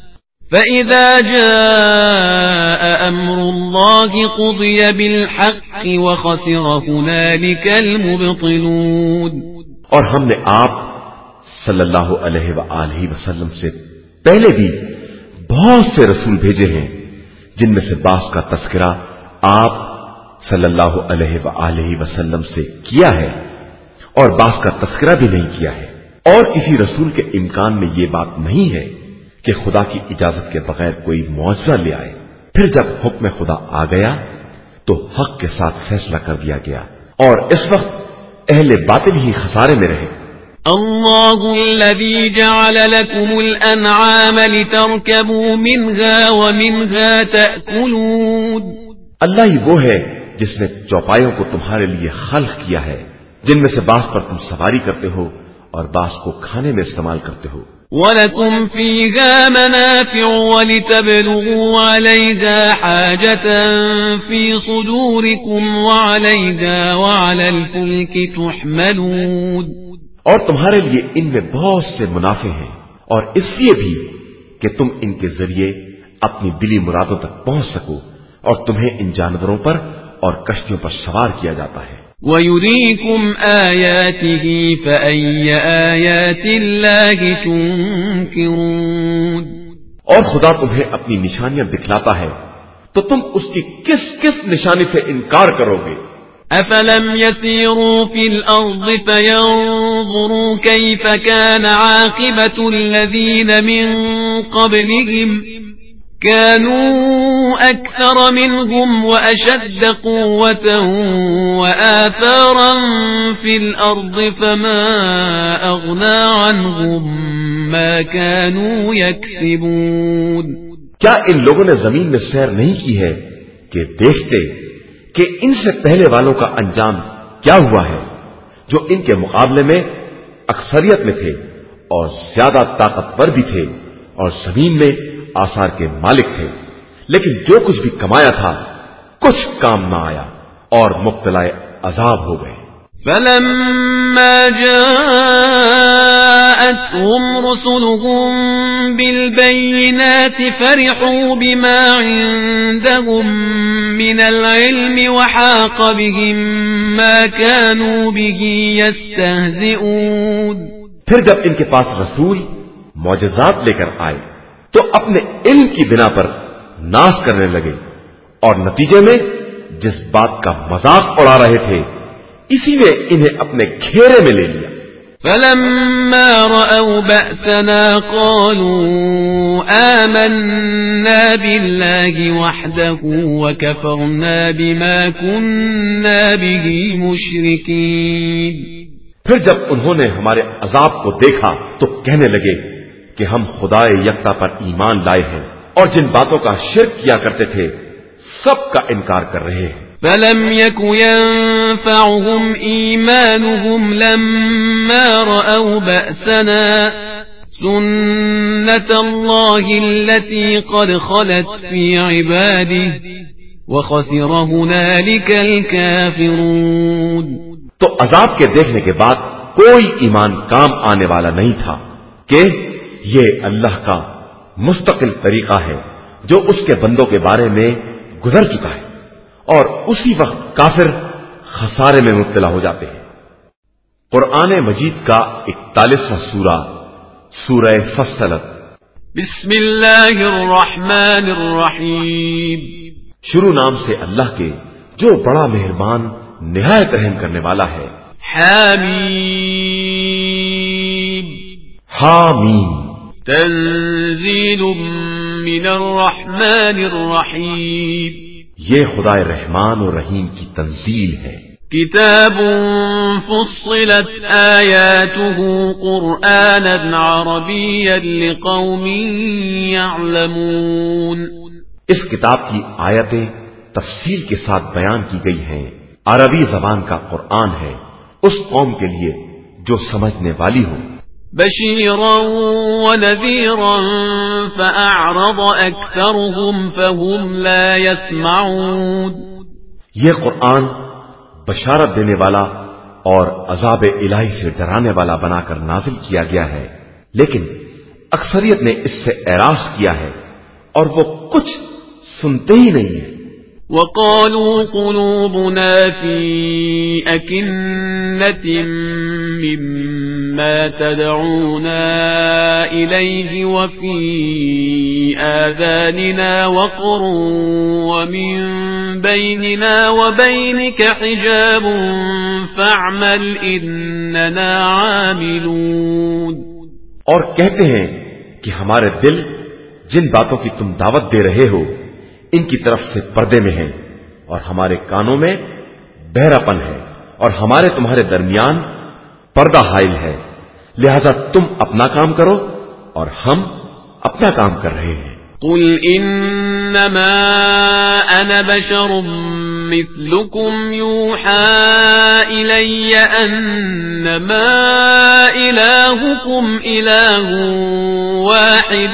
فَإِذَا جَاءَ أَمْرُ اللَّهِ قُضِيَ بِالْحَقِّ وَخَسِرَ هُنَالِكَ الْمُبْطِلُونَ۔ اور ہم نے آپ صلی اللہ علیہ وآلہ وسلم سے پہلے بھی بہت سے رسول بھیجے ہیں، جن میں سے بعض کا تذکرہ آپ صلی اللہ علیہ وآلہ وسلم سے کیا ہے اور بعض کا تذکرہ بھی نہیں کیا ہے، اور کسی رسول کے امکان میں یہ بات نہیں ہے کہ خدا کی اجازت کے بغیر کوئی معجزہ لے آئے۔ پھر جب حکم خدا آ گیا تو حق کے ساتھ فیصلہ کر دیا گیا، اور اس وقت اہل باطل ہی خسارے میں رہے۔ اللہ الذی جعل لکم الانعام لترکبوا منها ومنها تأکلون۔ اللہ ہی وہ ہے جس نے چوپایوں کو تمہارے لیے خلق کیا ہے، جن میں سے بعض پر تم سواری کرتے ہو اور بعض کو کھانے میں استعمال کرتے ہو۔ وَلَكُمْ فِيهَا مَنَافِعُ وَلِتَبْلُغُوا عَلَيْهَا حَاجَةً فِي صُدُورِكُمْ وَعَلَيْهَا وَعَلَى الْفُلْكِ تُحْمَلُونَ۔ اور تمہارے لیے ان میں بہت سے منافع ہیں، اور اس لیے بھی کہ تم ان کے ذریعے اپنی دلی مرادوں تک پہنچ سکو، اور تمہیں ان جانوروں پر اور کشتیوں پر سوار کیا جاتا ہے۔ وَيُرِيكُمْ آيَاتِهِ فَأَيَّ آيَاتِ اللَّهِ تُنكِرُونَ۔ اور خدا تمہیں اپنی نشانیاں دکھلاتا ہے تو تم اس کی کس کس نشانی سے انکار کرو گے؟ أَفَلَمْ يَسِيرُوا فِي الْأَرْضِ فَيَنظُرُوا كَيْفَ كَانَ عَاقِبَةُ الَّذِينَ مِن قَبْلِهِمْ كانوا أكثر منهم وأشد قوة وآثارا في الأرض فما أغنى عنهم ما كانوا يكسبون۔ کیا ان لوگوں نے زمین میں سیر نہیں کی ہے کہ دیکھتے کہ ان سے پہلے والوں کا انجام کیا ہوا ہے، جو ان کے مقابلے میں اکثریت میں تھے اور زیادہ طاقتور بھی تھے اور زمین میں آثار کے مالک تھے، لیکن جو کچھ بھی کمایا تھا کچھ کام نہ آیا اور مبتلا عذاب ہو گئے۔ فَلَمَّا جَاءَتْهُمْ رُسُلُهُم بالبينات فرحوا بما عندهم من العلم وحاق بهم ما كانوا به يستهزئون. پھر جب ان کے پاس رسول معجزات لے کر آئے تو اپنے علم کی بنا پر ناز کرنے لگے اور نتیجے میں جس بات کا مذاق اڑا رہے تھے اسی نے انہیں اپنے گھیرے میں لے لیا. فلما رأوا بأسنا قالوا آمنا بالله وحده وكفرنا بما كنا به مشركين. پھر جب انہوں نے ہمارے عذاب کو دیکھا تو کہنے لگے کہ ہم خدا یکتا پر ایمان لائے ہیں اور جن باتوں کا شرک کیا کرتے تھے سب کا انکار کر رہے ہیں. فلم يك ينفعهم إيمانهم لما رأوا بأسنا سنة الله التي قد خلت في عباده وخسر هنالك الكافرون. تو عذاب کے دیکھنے کے بعد کوئی ایمان کام آنے والا نہیں تھا کہ یہ اللہ کا مستقل طریقہ ہے جو اس کے بندوں کے بارے میں گزر چکا ہے اور اسی وقت کافر خسارے میں مبتلا ہو جاتے ہیں. قرآن مجید کا 41واں سورہ سورہ فصلت. بسم اللہ الرحمن الرحیم. شروع نام سے اللہ کے جو بڑا مہربان نہایت رحم کرنے والا ہے. حامیم. حامیم. تنزیل من الرحمن الرحیم. یہ خدا رحمان اور رحیم کی تنزیل ہے. کتاب فصلت آیاته قرآنا عربیا لقوم یعلمون. اس کتاب کی آیتیں تفصیل کے ساتھ بیان کی گئی ہیں. عربی زبان کا قرآن ہے اس قوم کے لیے جو سمجھنے والی ہو. بشیرا ونذیرا فأعرض اکثرهم فهم لا يسمعون. یہ قرآن بشارت دینے والا اور عذاب الہی سے ڈرانے والا بنا کر نازل کیا گیا ہے لیکن اکثریت نے اس سے اعراض کیا ہے اور وہ کچھ سنتے ہی نہیں ہیں. وقالوا قلوبنا في أكنة مما تدعونا إليه وفي آذاننا وقر ومن بيننا وبينك حجاب فاعمل إننا عاملون. اور کہتے ہیں کہ ہمارے دل جن باتوں کی تم دعوت دے رہے ہو ان کی طرف سے پردے میں ہیں اور ہمارے کانوں میں بہراپن ہے اور ہمارے تمہارے درمیان پردہ حائل ہے لہذا تم اپنا کام کرو اور ہم اپنا کام کر رہے ہیں. قل انما انا بشر مثلكم يوحى الي انما الهكم اله واحد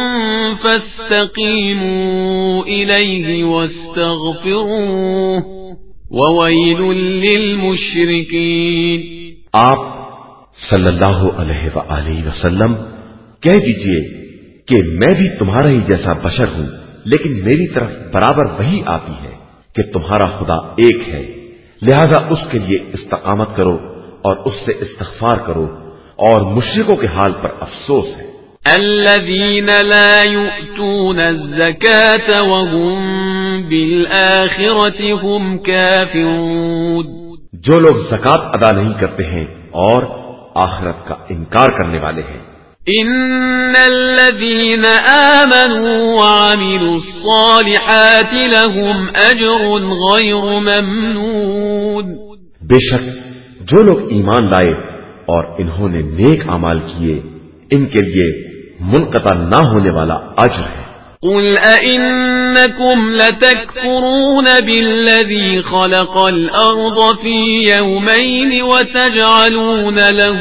فاستقيموا اليه واستغفروه وويل للمشركين. آپ صلی اللہ علیہ وآلہ وسلم کہہ دیجئے کہ میں بھی تمہارا ہی جیسا بشر ہوں لیکن میری طرف برابر وہی آتی ہے کہ تمہارا خدا ایک ہے لہذا اس کے لیے استقامت کرو اور اس سے استغفار کرو اور مشرکوں کے حال پر افسوس ہے. الذين لا يؤتون الزكاة وهم بالآخرة هم كافرون. جو لوگ زکات ادا نہیں کرتے ہیں اور آخرت کا انکار کرنے والے ہیں. ان الذين آمنوا وعملوا الصالحات لهم اجر غير ممنون. بے شک جو لوگ ایمان لائے اور انہوں نے نیک اعمال کیے ان کے لیے منقطع نہ ہونے والا اجر ہے. قل أئنكم لتكفرون بالذي خلق الأرض في يومين وتجعلون له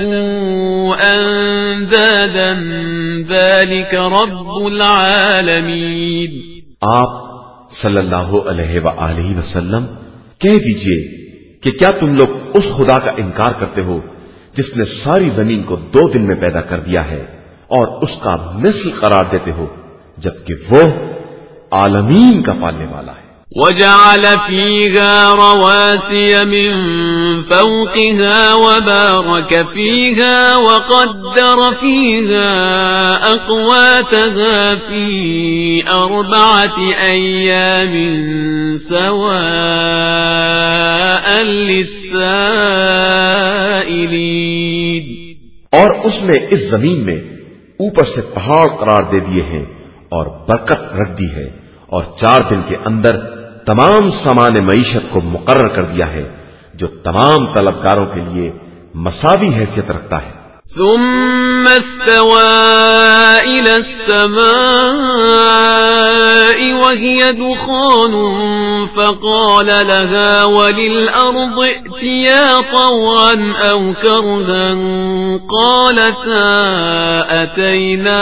أندادا ذلك رب العالمين. آپ صلی اللہ علیہ وآلہ وسلم کہہ دیجئے کہ کیا تم لوگ اس خدا کا انکار کرتے ہو جس نے ساری زمین کو 2 دن میں پیدا کر دیا ہے اور اس کا مثل قرار دیتے ہو جبکہ وہ عالمین کا پالنے والا ہے. وجعل فيها رواسي من فوقها وبارك فيها وقدر فيها أقواتها في 4 أيام سواء للسائلين. اور اس نے اس زمین میں اوپر سے پہاڑ قرار دے دیے ہیں اور برکت رکھ دی ہے اور 4 دن کے اندر تمام سامان معیشت کو مقرر کر دیا ہے جو تمام طلبگاروں کے لیے مساوی حیثیت رکھتا ہے. ثم استوى إلى السماء وهي دخان فقال لها وللأرض ائتيا طوعا أو كرها قالتا أتينا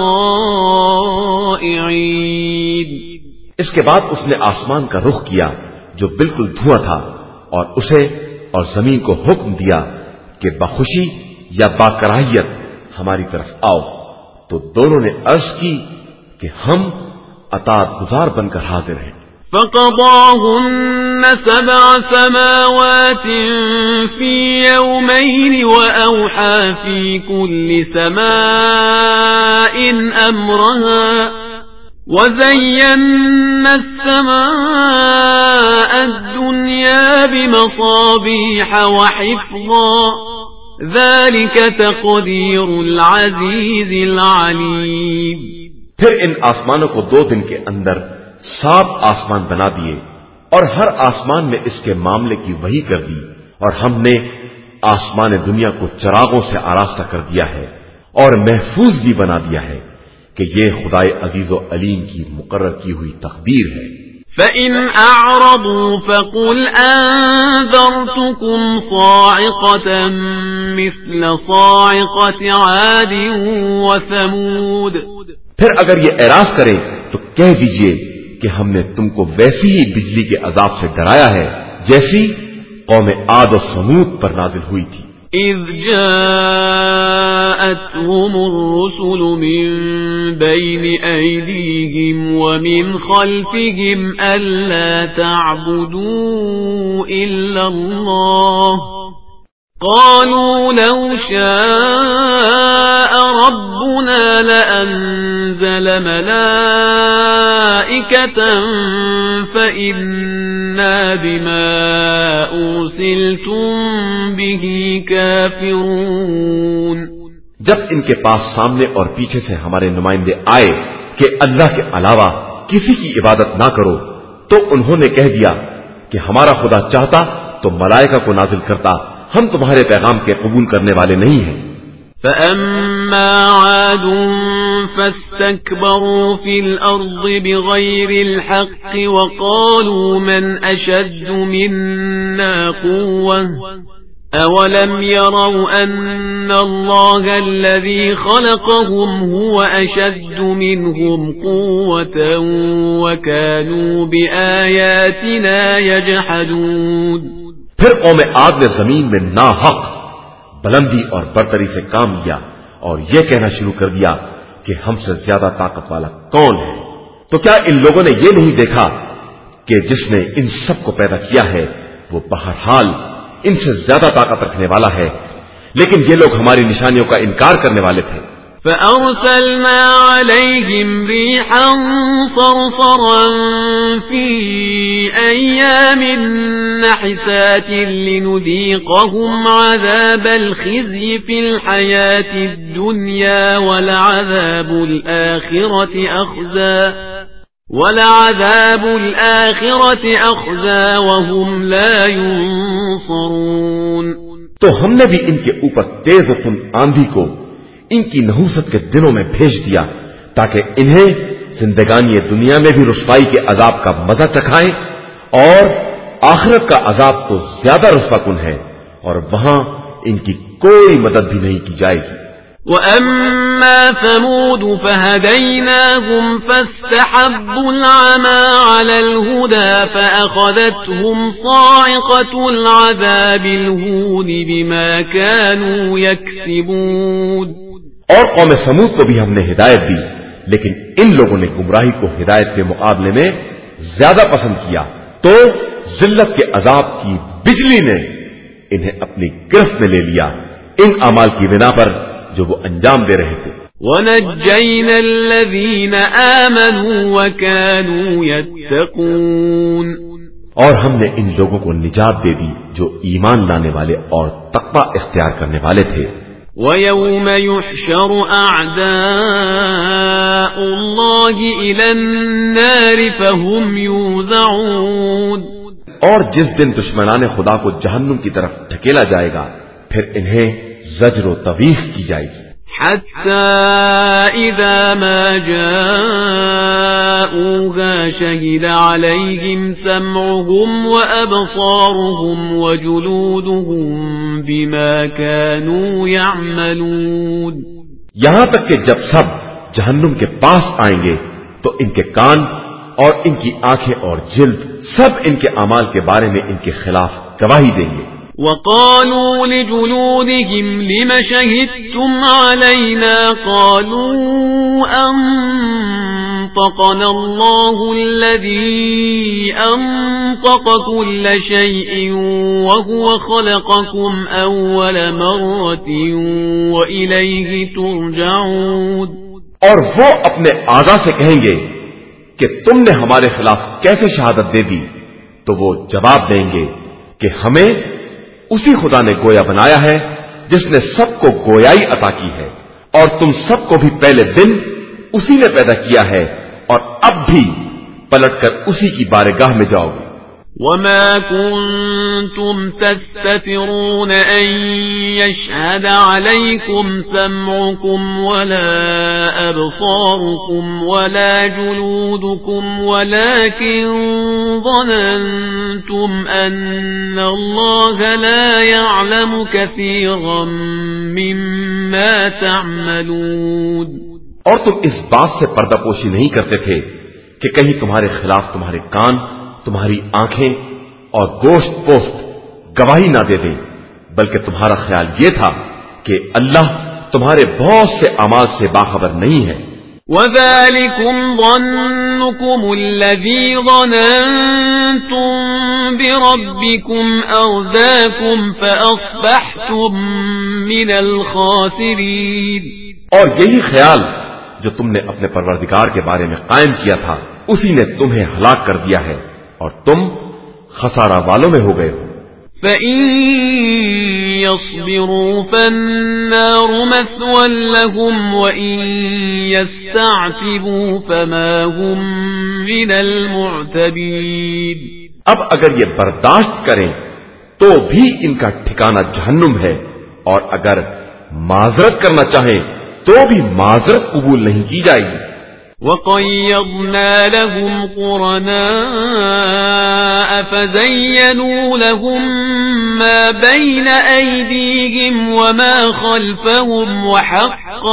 طائعين. اس کے بعد اس نے آسمان کا رخ کیا جو بالکل دھواں تھا اور اسے اور زمین کو حکم دیا کہ بخوشی یا باکراہیت ہماری طرف آؤ. تو دونوں نے عرض کی کہ ہم اطاعت گزار بن کر حاضر ہیں. فقضاهن 7 سماوات في يومين وأوحى في كل سماء أمرها وزينا السماء الدنيا بمصابيح وحفظا ذلك تقدير العزيز العليم. پھر ان آسمانوں کو 2 دن کے اندر 7 آسمان بنا دیے اور ہر آسمان میں اس کے معاملے کی وحی کر دی اور ہم نے آسمان دنیا کو چراغوں سے آراستہ کر دیا ہے اور محفوظ بھی بنا دیا ہے کہ یہ خدائے عزیز و علیم کی مقرر کی ہوئی تقدیر ہے. فَإِنْ أَعْرَضُوا فَقُلْ أَنذَرْتُكُمْ صَاعِقَةً مِثْلَ صَاعِقَةِ عَادٍ وَثَمُودَ. پھر اگر یہ اعراض کریں تو کہہ دیجئے کہ ہم نے تم کو ویسی ہی بجلی کے عذاب سے ڈرایا ہے جیسی قوم عاد و ثمود پر نازل ہوئی تھی. إِذْ جَاءَتْهُمُ الرُّسُلُ مِنْ بَيْنِ أَيْدِيهِمْ وَمِنْ خَلْفِهِمْ أَلَّا تَعْبُدُوا إِلَّا اللَّهَ قَالُوا لَوْ شَاءَ رَبُّنَا لَأَنزَلَ مَلَائِكَةً فَإِنَّا بِمَا أُرْسِلْتُمْ بِهِ كَافِرُونَ. جب ان کے پاس سامنے اور پیچھے سے ہمارے نمائندے آئے کہ اللہ کے علاوہ کسی کی عبادت نہ کرو تو انہوں نے کہہ دیا کہ ہمارا خدا چاہتا تو ملائکہ کو نازل کرتا، ہم تمہارے پیغام کے قبول کرنے والے نہیں ہیں. فَأَمَّا عَادٌ فَاسْتَكْبَرُوا فِي الْأَرْضِ بِغَيْرِ الْحَقِّ وَقَالُوا مَنْ أَشَدُّ مِنَّا قُوَّةً أَوَلَمْ يَرَوْا أَنَّ اللَّهَ الَّذِي خَلَقَهُمْ هُوَ أَشَدُّ مِنْهُمْ قُوَّةً وَكَانُوا بِآيَاتِنَا يَجْحَدُونَ. پھر قوم عاد نے زمین میں ناحق بلندی اور برتری سے کام لیا اور یہ کہنا شروع کر دیا کہ ہم سے زیادہ طاقت والا کون ہے. تو کیا ان لوگوں نے یہ نہیں دیکھا کہ جس نے ان سب کو پیدا کیا ہے وہ بہرحال ان سے زیادہ طاقت رکھنے والا ہے، لیکن یہ لوگ ہماری نشانیوں کا انکار کرنے والے تھے. فَأَرْسَلْنَا عَلَيْهِمْ رِيحًا صَرْصَرًا فِي أَيَّامٍ نَحِسَاتٍ لِنُذِيقَهُمْ عَذَابَ الْخِزْيِ فِي الْحَيَاةِ الدُّنْيَا وَلَعَذَابُ الْآخِرَةِ أَخْزَى وَهُمْ لَا يُنصَرُونَ. تو ہم نے بھی ان کے اوپر تیز و تند آندھی کو ان کی نحوست کے دنوں میں بھیج دیا تاکہ انہیں زندگانی دنیا میں بھی رسوائی کے عذاب کا مزہ چکھائیں، اور آخرت کا عذاب تو زیادہ رسوا کن ہے اور وہاں ان کی کوئی مدد بھی نہیں کی جائے گی. وَأَمَّا ثَمُودُ فَهَدَيْنَاهُمْ فَاسْتَحَبُّوا الْعَمَى عَلَى الْهُدَى فَأَخَذَتْهُمْ صَاعِقَةُ الْعَذَابِ الْهُونِ بِمَا كَانُوا يَكْسِبُونَ. اور قوم سمود کو بھی ہم نے ہدایت دی، لیکن ان لوگوں نے گمراہی کو ہدایت کے مقابلے میں زیادہ پسند کیا، تو ذلت کے عذاب کی بجلی نے انہیں اپنی گرفت میں لے لیا ان اعمال کی بنا پر جو وہ انجام دے رہے تھے۔ وَنَجَّيْنَا الَّذِينَ آمَنُوا وَكَانُوا يَتَّقُونَ، اور ہم نے ان لوگوں کو نجات دے دی جو ایمان لانے والے اور تقوی اختیار کرنے والے تھے۔ وَيَوْمَ يُحْشَرُ أَعْدَاءُ اللَّهِ إِلَى النَّارِ فَهُمْ يُوزَعُونَ، اور جس دن دشمنان خدا کو جہنم کی طرف ڈھکیلا جائے گا پھر انہیں زجر و تویخ کی جائے گی، حَتَّى إِذَا مَا جَاءُوهَا شَهِدَ عَلَيْهِمْ سَمْعُهُمْ وَأَبْصَارُهُمْ وَجُلُودُهُمْ بِمَا كَانُوا يَعْمَلُونَ، یہاں تک کہ جب سب جہنم کے پاس آئیں گے تو ان کے کان اور ان کی آنکھیں اور جلد سب ان کے اعمال کے بارے میں ان کے خلاف گواہی دیں گے۔ وَقَالُوا لِجُلُودِهِمْ لِمَ شَهِدتُّمْ عَلَيْنَا قَالُوا أَنطَقَنَا اللَّهُ الَّذِي أَنطَقَ كُلَّ شَيْءٍ وَهُوَ خَلَقَكُمْ أَوَّلَ مَرَّةٍ وَإِلَيْهِ تُرْجَعُونَ، اور وہ اپنے اعضاء سے کہیں گے کہ تم نے ہمارے خلاف کیسے شہادت دے دی، تو وہ جواب دیں گے کہ ہمیں اسی خدا نے گویا بنایا ہے جس نے سب کو گویائی عطا کی ہے، اور تم سب کو بھی پہلے دن اسی نے پیدا کیا ہے اور اب بھی پلٹ کر اسی کی بارگاہ میں جاؤ گے۔ وَمَا كُنتُمْ تَسْتَتِرُونَ أَن يَشْهَدَ عَلَيْكُمْ سَمْعُكُمْ وَلَا أَبْصَارُكُمْ وَلَا جُلُودُكُمْ وَلَكِنْ ظَنَنْتُمْ أَنَّ اللَّهَ لَا يَعْلَمُ كَثِيرًا مِّمَّا تَعْمَلُونَ، اور تم اس بات سے پردہ پوشی نہیں کرتے تھے کہ کہیں تمہارے خلاف تمہارے کان، تمہاری آنکھیں اور گوشت پوست گواہی نہ دے دیں، بلکہ تمہارا خیال یہ تھا کہ اللہ تمہارے بہت سے اعمال سے باخبر نہیں ہے۔ وَذَلِكُمْ ظَنُّكُمُ الَّذِي ظَنَنْتُمْ بِرَبِّكُمْ أَرْدَاكُمْ فَأَصْبَحْتُمْ مِنَ الْخَاسِرِينَ، اور یہی خیال جو تم نے اپنے پروردگار کے بارے میں قائم کیا تھا اسی نے تمہیں ہلاک کر دیا ہے اور تم خسارہ والوں میں ہو گئے ہو۔ فَإِن يَصْبِرُوا فَالنَّارُ مَثْوًى لَهُمْ وَإِن يَسْتَعْتِبُوا فَمَا هُمْ مِنَ الْمُعْتَبِينَ، اب اگر یہ برداشت کریں تو بھی ان کا ٹھکانہ جہنم ہے، اور اگر معذرت کرنا چاہیں تو بھی معذرت قبول نہیں کی جائے گی۔ وَقَيَّضْنَا لَهُمْ قُرَنَاءَ فَزَيَّنُوا لَهُم مَّا بَيْنَ أَيْدِيهِمْ وَمَا خَلْفَهُمْ وَحَقَّ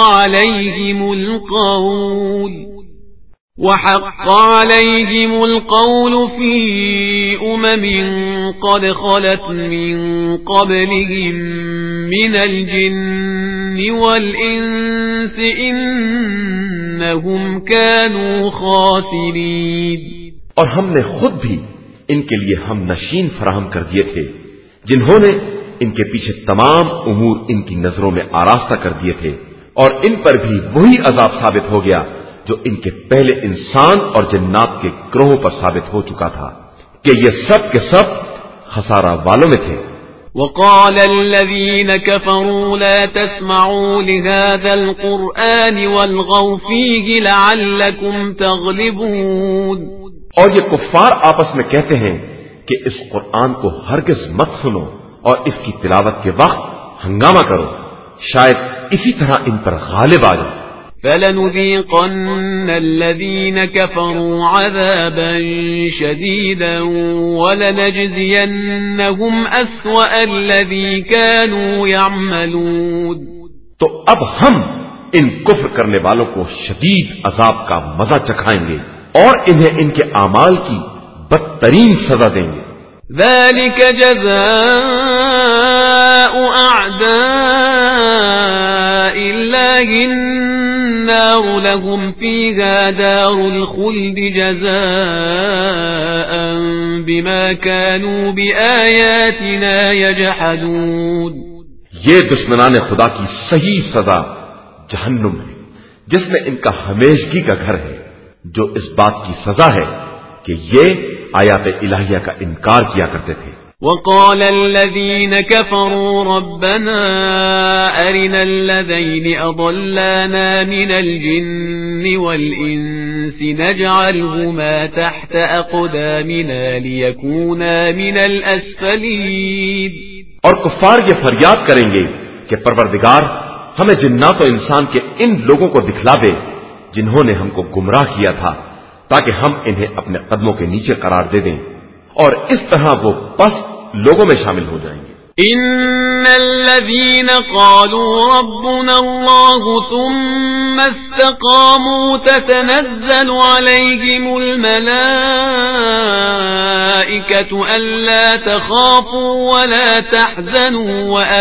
عَلَيْهِمُ الْقَوْلُ فِي أُمَمٍ قَدْ خَلَتْ مِن قَبْلِهِم مِّنَ الْجِنِّ وَالْإِنسِ إِنَّهُمْ كَانُوا خَاسِرِينَ، اور ہم نے خود بھی ان کے لیے ہم نشین فراہم کر دیے تھے جنہوں نے ان کے پیچھے تمام امور ان کی نظروں میں آراستہ کر دیے تھے، اور ان پر بھی وہی عذاب ثابت ہو گیا جو ان کے پہلے انسان اور جنات کے گروہوں پر ثابت ہو چکا تھا کہ یہ سب کے سب خسارہ والوں میں تھے۔ وَقَالَ الَّذِينَ كَفَرُوا لَا تَسْمَعُوا لِهَذَا الْقُرْآنِ وَالْغَوْا فِيهِ لَعَلَّكُمْ تَغْلِبُونَ، اور یہ کفار آپس میں کہتے ہیں کہ اس قرآن کو ہرگز مت سنو اور اس کی تلاوت کے وقت ہنگامہ کرو، شاید اسی طرح ان پر غالب آ جائے۔ فَلَنُذِيقَنَّ الَّذِينَ كَفَرُوا عَذَابًا شَدِيدًا وَلَنَجْزِيَنَّهُمْ أَسْوَأَ الَّذِي كَانُوا يَعْمَلُونَ، تو اب ہم ان کفر کرنے والوں کو شدید عذاب کا مزہ چکھائیں گے اور انہیں ان کے اعمال کی بدترین سزا دیں گے۔ ذَلِكَ جَزَاءُ أَعْدَاءِ اللَّهِ الله النار لهم فيها دار الخلد جزاء بما كانوا بآياتنا يجحدون. یہ دشمنان خدا کی صحیح سزا جہنم ہے جس میں ان کا ہمیشگی کا گھر ہے، جو اس بات کی سزا ہے کہ یہ آیات الہیہ کا انکار کیا کرتے تھے. وقال الذين كفروا ربنا أرنا الذين أضلانا من الجن والإنس نجعلهما تحت أقدامنا ليكونا من الأسفلين. اور کفار یہ فریاد کریں گے کہ پروردگار ہمیں جنات و انسان کے ان لوگوں کو دکھلا دے جنہوں نے ہم کو گمراہ کیا تھا، تاکہ ہم انہیں اپنے قدموں کے نیچے قرار دے دیں اور اس طرح وہ پس لوگوں میں شامل ہو جائیں گے. ان الذين قالوا ربنا الله ثم استقاموا تتنزل عليهم الملائكة ألا تخافوا ولا تحزنوا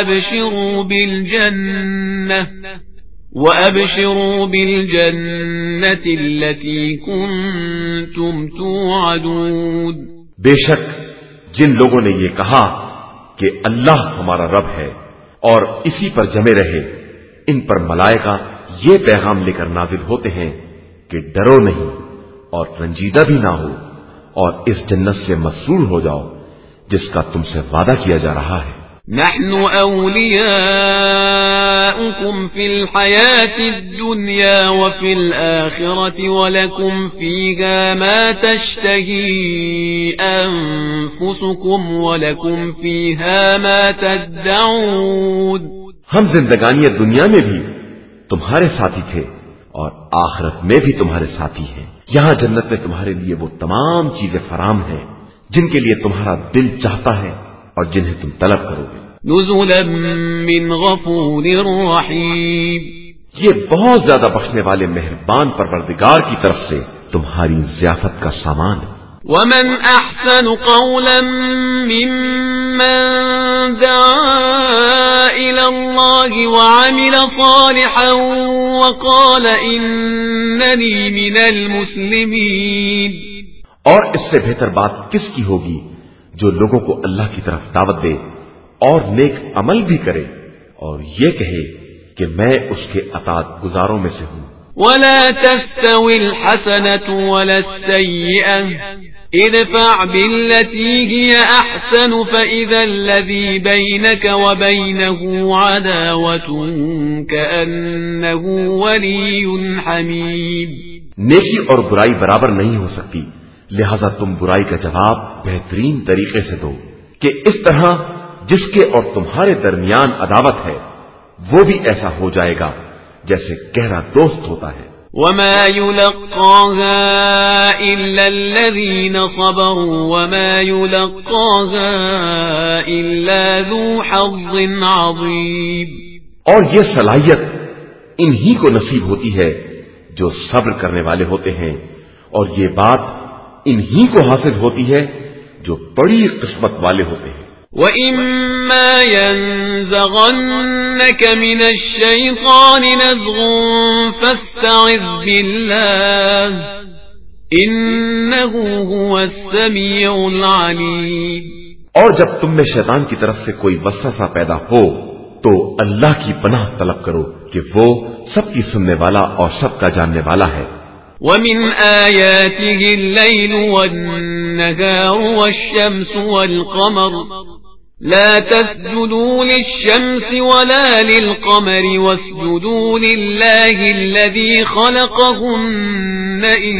وأبشروا بالجنة التي كنتم توعدون. بے شک جن لوگوں نے یہ کہا کہ اللہ ہمارا رب ہے اور اسی پر جمے رہے، ان پر ملائکہ یہ پیغام لے کر نازل ہوتے ہیں کہ ڈرو نہیں اور رنجیدہ بھی نہ ہو اور اس جنت سے مسرور ہو جاؤ جس کا تم سے وعدہ کیا جا رہا ہے. نحن أولياؤكم في الحياة الدنيا وفي الآخرة ولكم فيها ما تشتهي أنفسكم ولكم فيها ما تدعون. ہم زندگانی دنیا میں بھی تمہارے ساتھی تھے اور آخرت میں بھی تمہارے ساتھی ہیں. یہاں جنت میں تمہارے لیے وہ تمام چیزیں فراہم ہیں جن کے لیے تمہارا دل چاہتا ہے اور جنہیں تم طلب کرو گے. نزلا من غفور رحیم. یہ بہت زیادہ بخشنے والے مہربان پروردگار کی طرف سے تمہاری ضیافت کا سامان ہے. ومن احسن قولا ممن دعا الى الله وعمل صالحا وقال انني من المسلمين. اور اس سے بہتر بات کس کی ہوگی جو لوگوں کو اللہ کی طرف دعوت دے اور نیک عمل بھی کرے اور یہ کہے کہ میں اس کے اطاعت گزاروں میں سے ہوں. ولا تستوي الحسنة ولا السيئة ادفع بالتي هي أحسن فإذا الذي بينك وبينه عداوة كأنه ولي حميم. نیکی اور برائی برابر نہیں ہو سکتی، لہذا تم برائی کا جواب بہترین طریقے سے دو کہ اس طرح جس کے اور تمہارے درمیان عداوت ہے وہ بھی ایسا ہو جائے گا جیسے گہرا دوست ہوتا ہے. وما يلقاها إلا الذين صبروا وما يلقاها إلا ذو حظ عظيم. اور یہ صلاحیت انہی کو نصیب ہوتی ہے جو صبر کرنے والے ہوتے ہیں، اور یہ بات انہی کو حاصل ہوتی ہے جو بڑی قسمت والے ہوتے ہیں. وَإِمَّا يَنزَغَنَّكَ مِنَ الشَّيْطَانِ نَزْغٌ فَاسْتَعِذْ بِاللَّهِ إِنَّهُ هُوَ السَّمِيعُ الْعَلِيمُ. اور جب تم میں شیطان کی طرف سے کوئی وسوسہ پیدا ہو تو اللہ کی پناہ طلب کرو کہ وہ سب کی سننے والا اور سب کا جاننے والا ہے. وَمِنْ آيَاتِهِ اللَّيْلُ وَالنَّهَارُ وَالشَّمْسُ وَالْقَمَرُ لَا تَسْجُدُوا لِلشَّمْسِ وَلَا لِلْقَمَرِ وَاسْجُدُوا لِلَّهِ الَّذِي خَلَقَهُنَّ إِن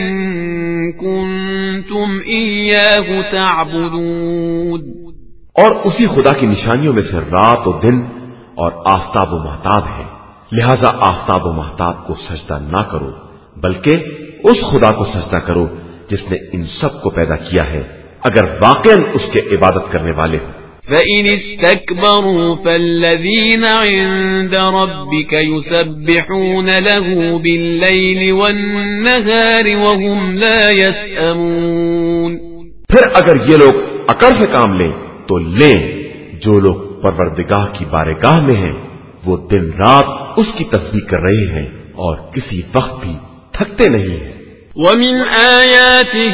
كُنتُمْ إِيَّاهُ تَعْبُدُونَ. اور اسی خدا کی نشانیوں میں سے رات و دن اور آفتاب و مہتاب ہے، لہذا آفتاب و مہتاب کو سجدہ نہ کرو بلکہ اس خدا کو سجدہ کرو جس نے ان سب کو پیدا کیا ہے اگر واقعاً اس کے عبادت کرنے والے ہو. فَإِنِ اسْتَكْبَرُوا فَالَّذِينَ عِندَ رَبِّكَ يُسَبِّحُونَ لَهُ بِاللَّيْلِ وَالنَّهَارِ وَهُمْ لَا يَسْأَمُونَ. پھر اگر یہ لوگ عقل سے کام لیں تو لیں، جو لوگ پروردگار کی بارگاہ میں ہیں وہ دن رات اس کی تسبیح کر رہے ہیں اور کسی وقت بھی تھکتے نہیں ہیں۔ ومن آياته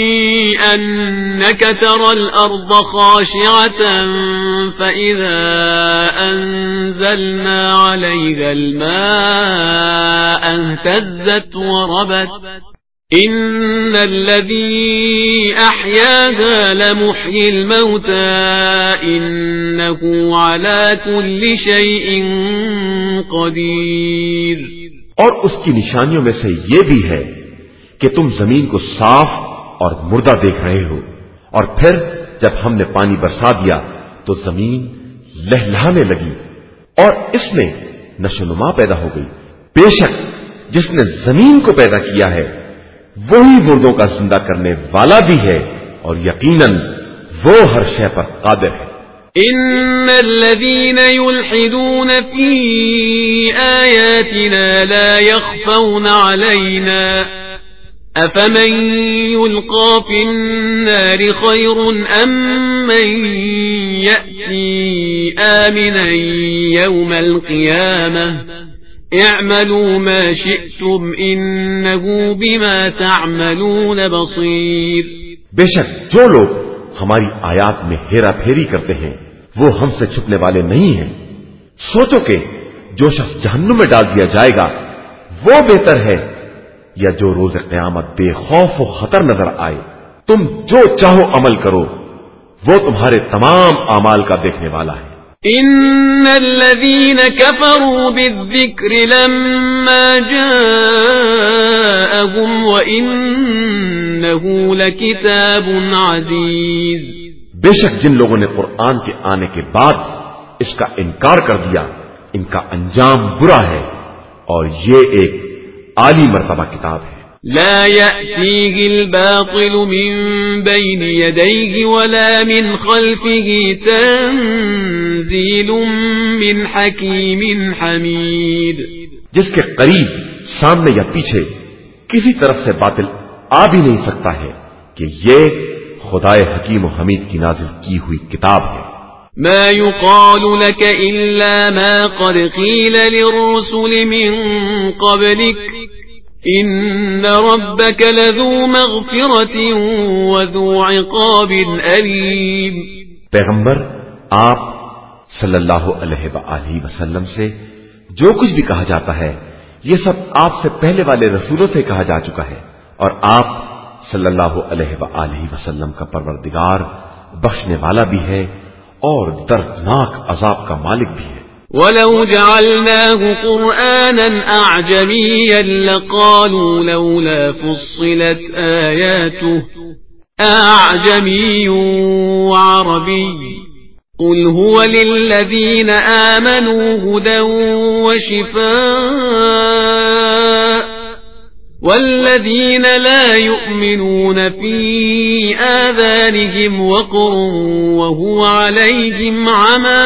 أنك ترى الأرض خاشعة فإذا أنزلنا عليها الماء اهتزت وربت إن الذي أحياها لمحيي الموتى إنه على كل شيء قدير۔ اور اس کی نشانیوں میں سے یہ بھی ہے کہ تم زمین کو صاف اور مردہ دیکھ رہے ہو، اور پھر جب ہم نے پانی برسا دیا تو زمین لہلہانے لگی اور اس میں نشو نما پیدا ہو گئی۔ بے شک جس نے زمین کو پیدا کیا ہے وہی مردوں کا زندہ کرنے والا بھی ہے، اور یقیناً وہ ہر شے پر قادر ہے۔ ان الذين يلحدون في آياتنا لا يخفون علينا افمن يلقى في النار خير ام من يأتي آمنا يوم القيامة اعملوا ما شئتم انه بما تعملون بصير۔ بے شک جو لوگ ہماری آیات میں ہیرا پھیری کرتے ہیں وہ ہم سے چھپنے والے نہیں ہیں۔ سوچو کہ جو شخص جہنم میں ڈال دیا جائے گا وہ بہتر ہے یا جو روز قیامت بے خوف و خطر نظر آئے۔ تم جو چاہو عمل کرو وہ تمہارے تمام اعمال کا دیکھنے والا ہے۔ ان الذين كفروا بالذكر لما جاءهم وانه لكتاب عزيز۔ بے شک جن لوگوں نے قرآن کے آنے کے بعد اس کا انکار کر دیا ان کا انجام برا ہے، اور یہ ایک عالی مرتبہ کتاب ہے۔ لا يأتيه الباطل من بين يديه ولا من خلفه تنزيل من حكيم حميد۔ جس کے قریب سامنے یا پیچھے کسی طرف سے باطل آ بھی نہیں سکتا ہے کہ یہ خدائے حکیم و حمید کی نازل کی ہوئی کتاب ہے۔ ما يقال لك إلا ما قد قيل للرسل من قبلك إن ربك لذو مغفرة وذو عقاب أليم۔ پیغمبر آپ صلی اللہ علیہ وآلہ وسلم سے جو کچھ بھی کہا جاتا ہے یہ سب آپ سے پہلے والے رسولوں سے کہا جا چکا ہے، اور آپ صلی اللہ علیہ وآلہ وسلم کا پروردگار بخشنے والا بھی ہے اور دردناک عذاب کا مالک بھی ہے۔ وَلَوْ جَعَلْنَاهُ قُرْآنًا أَعْجَمِيًّا لَقَالُوا لَوْلَا فُصِّلَتْ آيَاتُهُ أَعْجَمِيٌّ وَعَرَبِيٌّ قُلْ هُوَ لِلَّذِينَ آمَنُوا هُدًى وَشِفَاءٌ وَالَّذِينَ لَا يُؤْمِنُونَ فِي آذَانِهِمْ وَقْرٌ وَهُوَ عَلَيْهِمْ عَمًى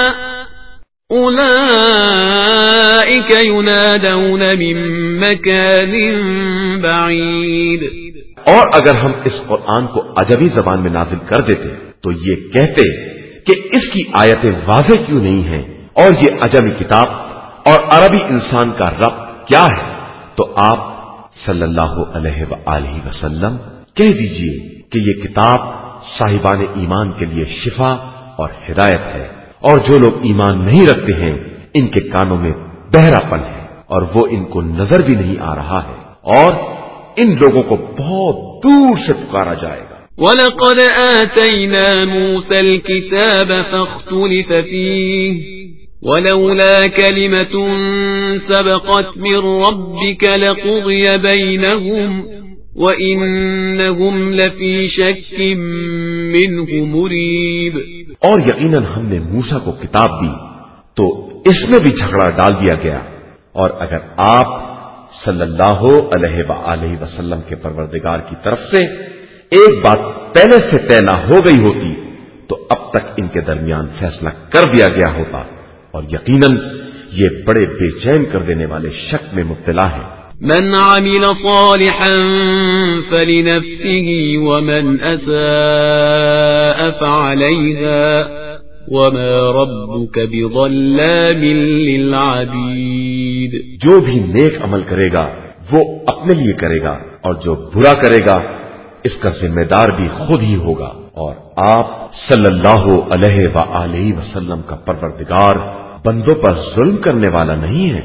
أُولَئِكَ يُنَادَوْنَ مِن مَّكَانٍ بَعِيدٍ۔ اور اگر ہم اس قرآن کو عجمی زبان میں نازل کر دیتے تو یہ کہتے کہ اس کی آیتیں واضح کیوں نہیں ہیں، اور یہ عجمی کتاب اور عربی انسان کا ربط کیا ہے، تو آپ صلی اللہ علیہ وآلہ وسلم کہہ دیجئے کہ یہ کتاب صاحبان ایمان کے لیے شفا اور ہدایت ہے، اور جو لوگ ایمان نہیں رکھتے ہیں ان کے کانوں میں بہرا پن ہے اور وہ ان کو نظر بھی نہیں آ رہا ہے، اور ان لوگوں کو بہت دور سے پکارا جائے گا۔ وَلَقَدْ آتَيْنَا مُوسَى الْكِتَابَ فَاخْتُلِفَ فِيهِ وَلَوْلَا كَلِمَةٌ سَبَقَتْ مِنْ رَبِّكَ لَقُضِيَ بَيْنَهُمْ وَإِنَّهُمْ لَفِي شَكٍّ مِّنْهُ مُرِيبٍ۔ اور یقیناً ہم نے موسیٰ کو کتاب دی تو اس میں بھی جھگڑا ڈال دیا گیا، اور اگر آپ صلی اللہ علیہ وآلہ وسلم کے پروردگار کی طرف سے ایک بات پہلے سے طے نہ ہو گئی ہوتی تو اب تک ان کے درمیان فیصلہ کر دیا گیا ہوتا، اور یقیناً یہ بڑے بے چین کر دینے والے شک میں مبتلا ہے۔ من عمل صالحا فلنفسه ومن أساء فعليها وما ربك بظلام للعبید، جو بھی نیک عمل کرے گا وہ اپنے لیے کرے گا اور جو برا کرے گا اس کا ذمہ دار بھی خود ہی ہوگا، اور آپ صلی اللہ علیہ وآلہ وسلم کا پروردگار بندوں پر ظلم کرنے والا نہیں ہے۔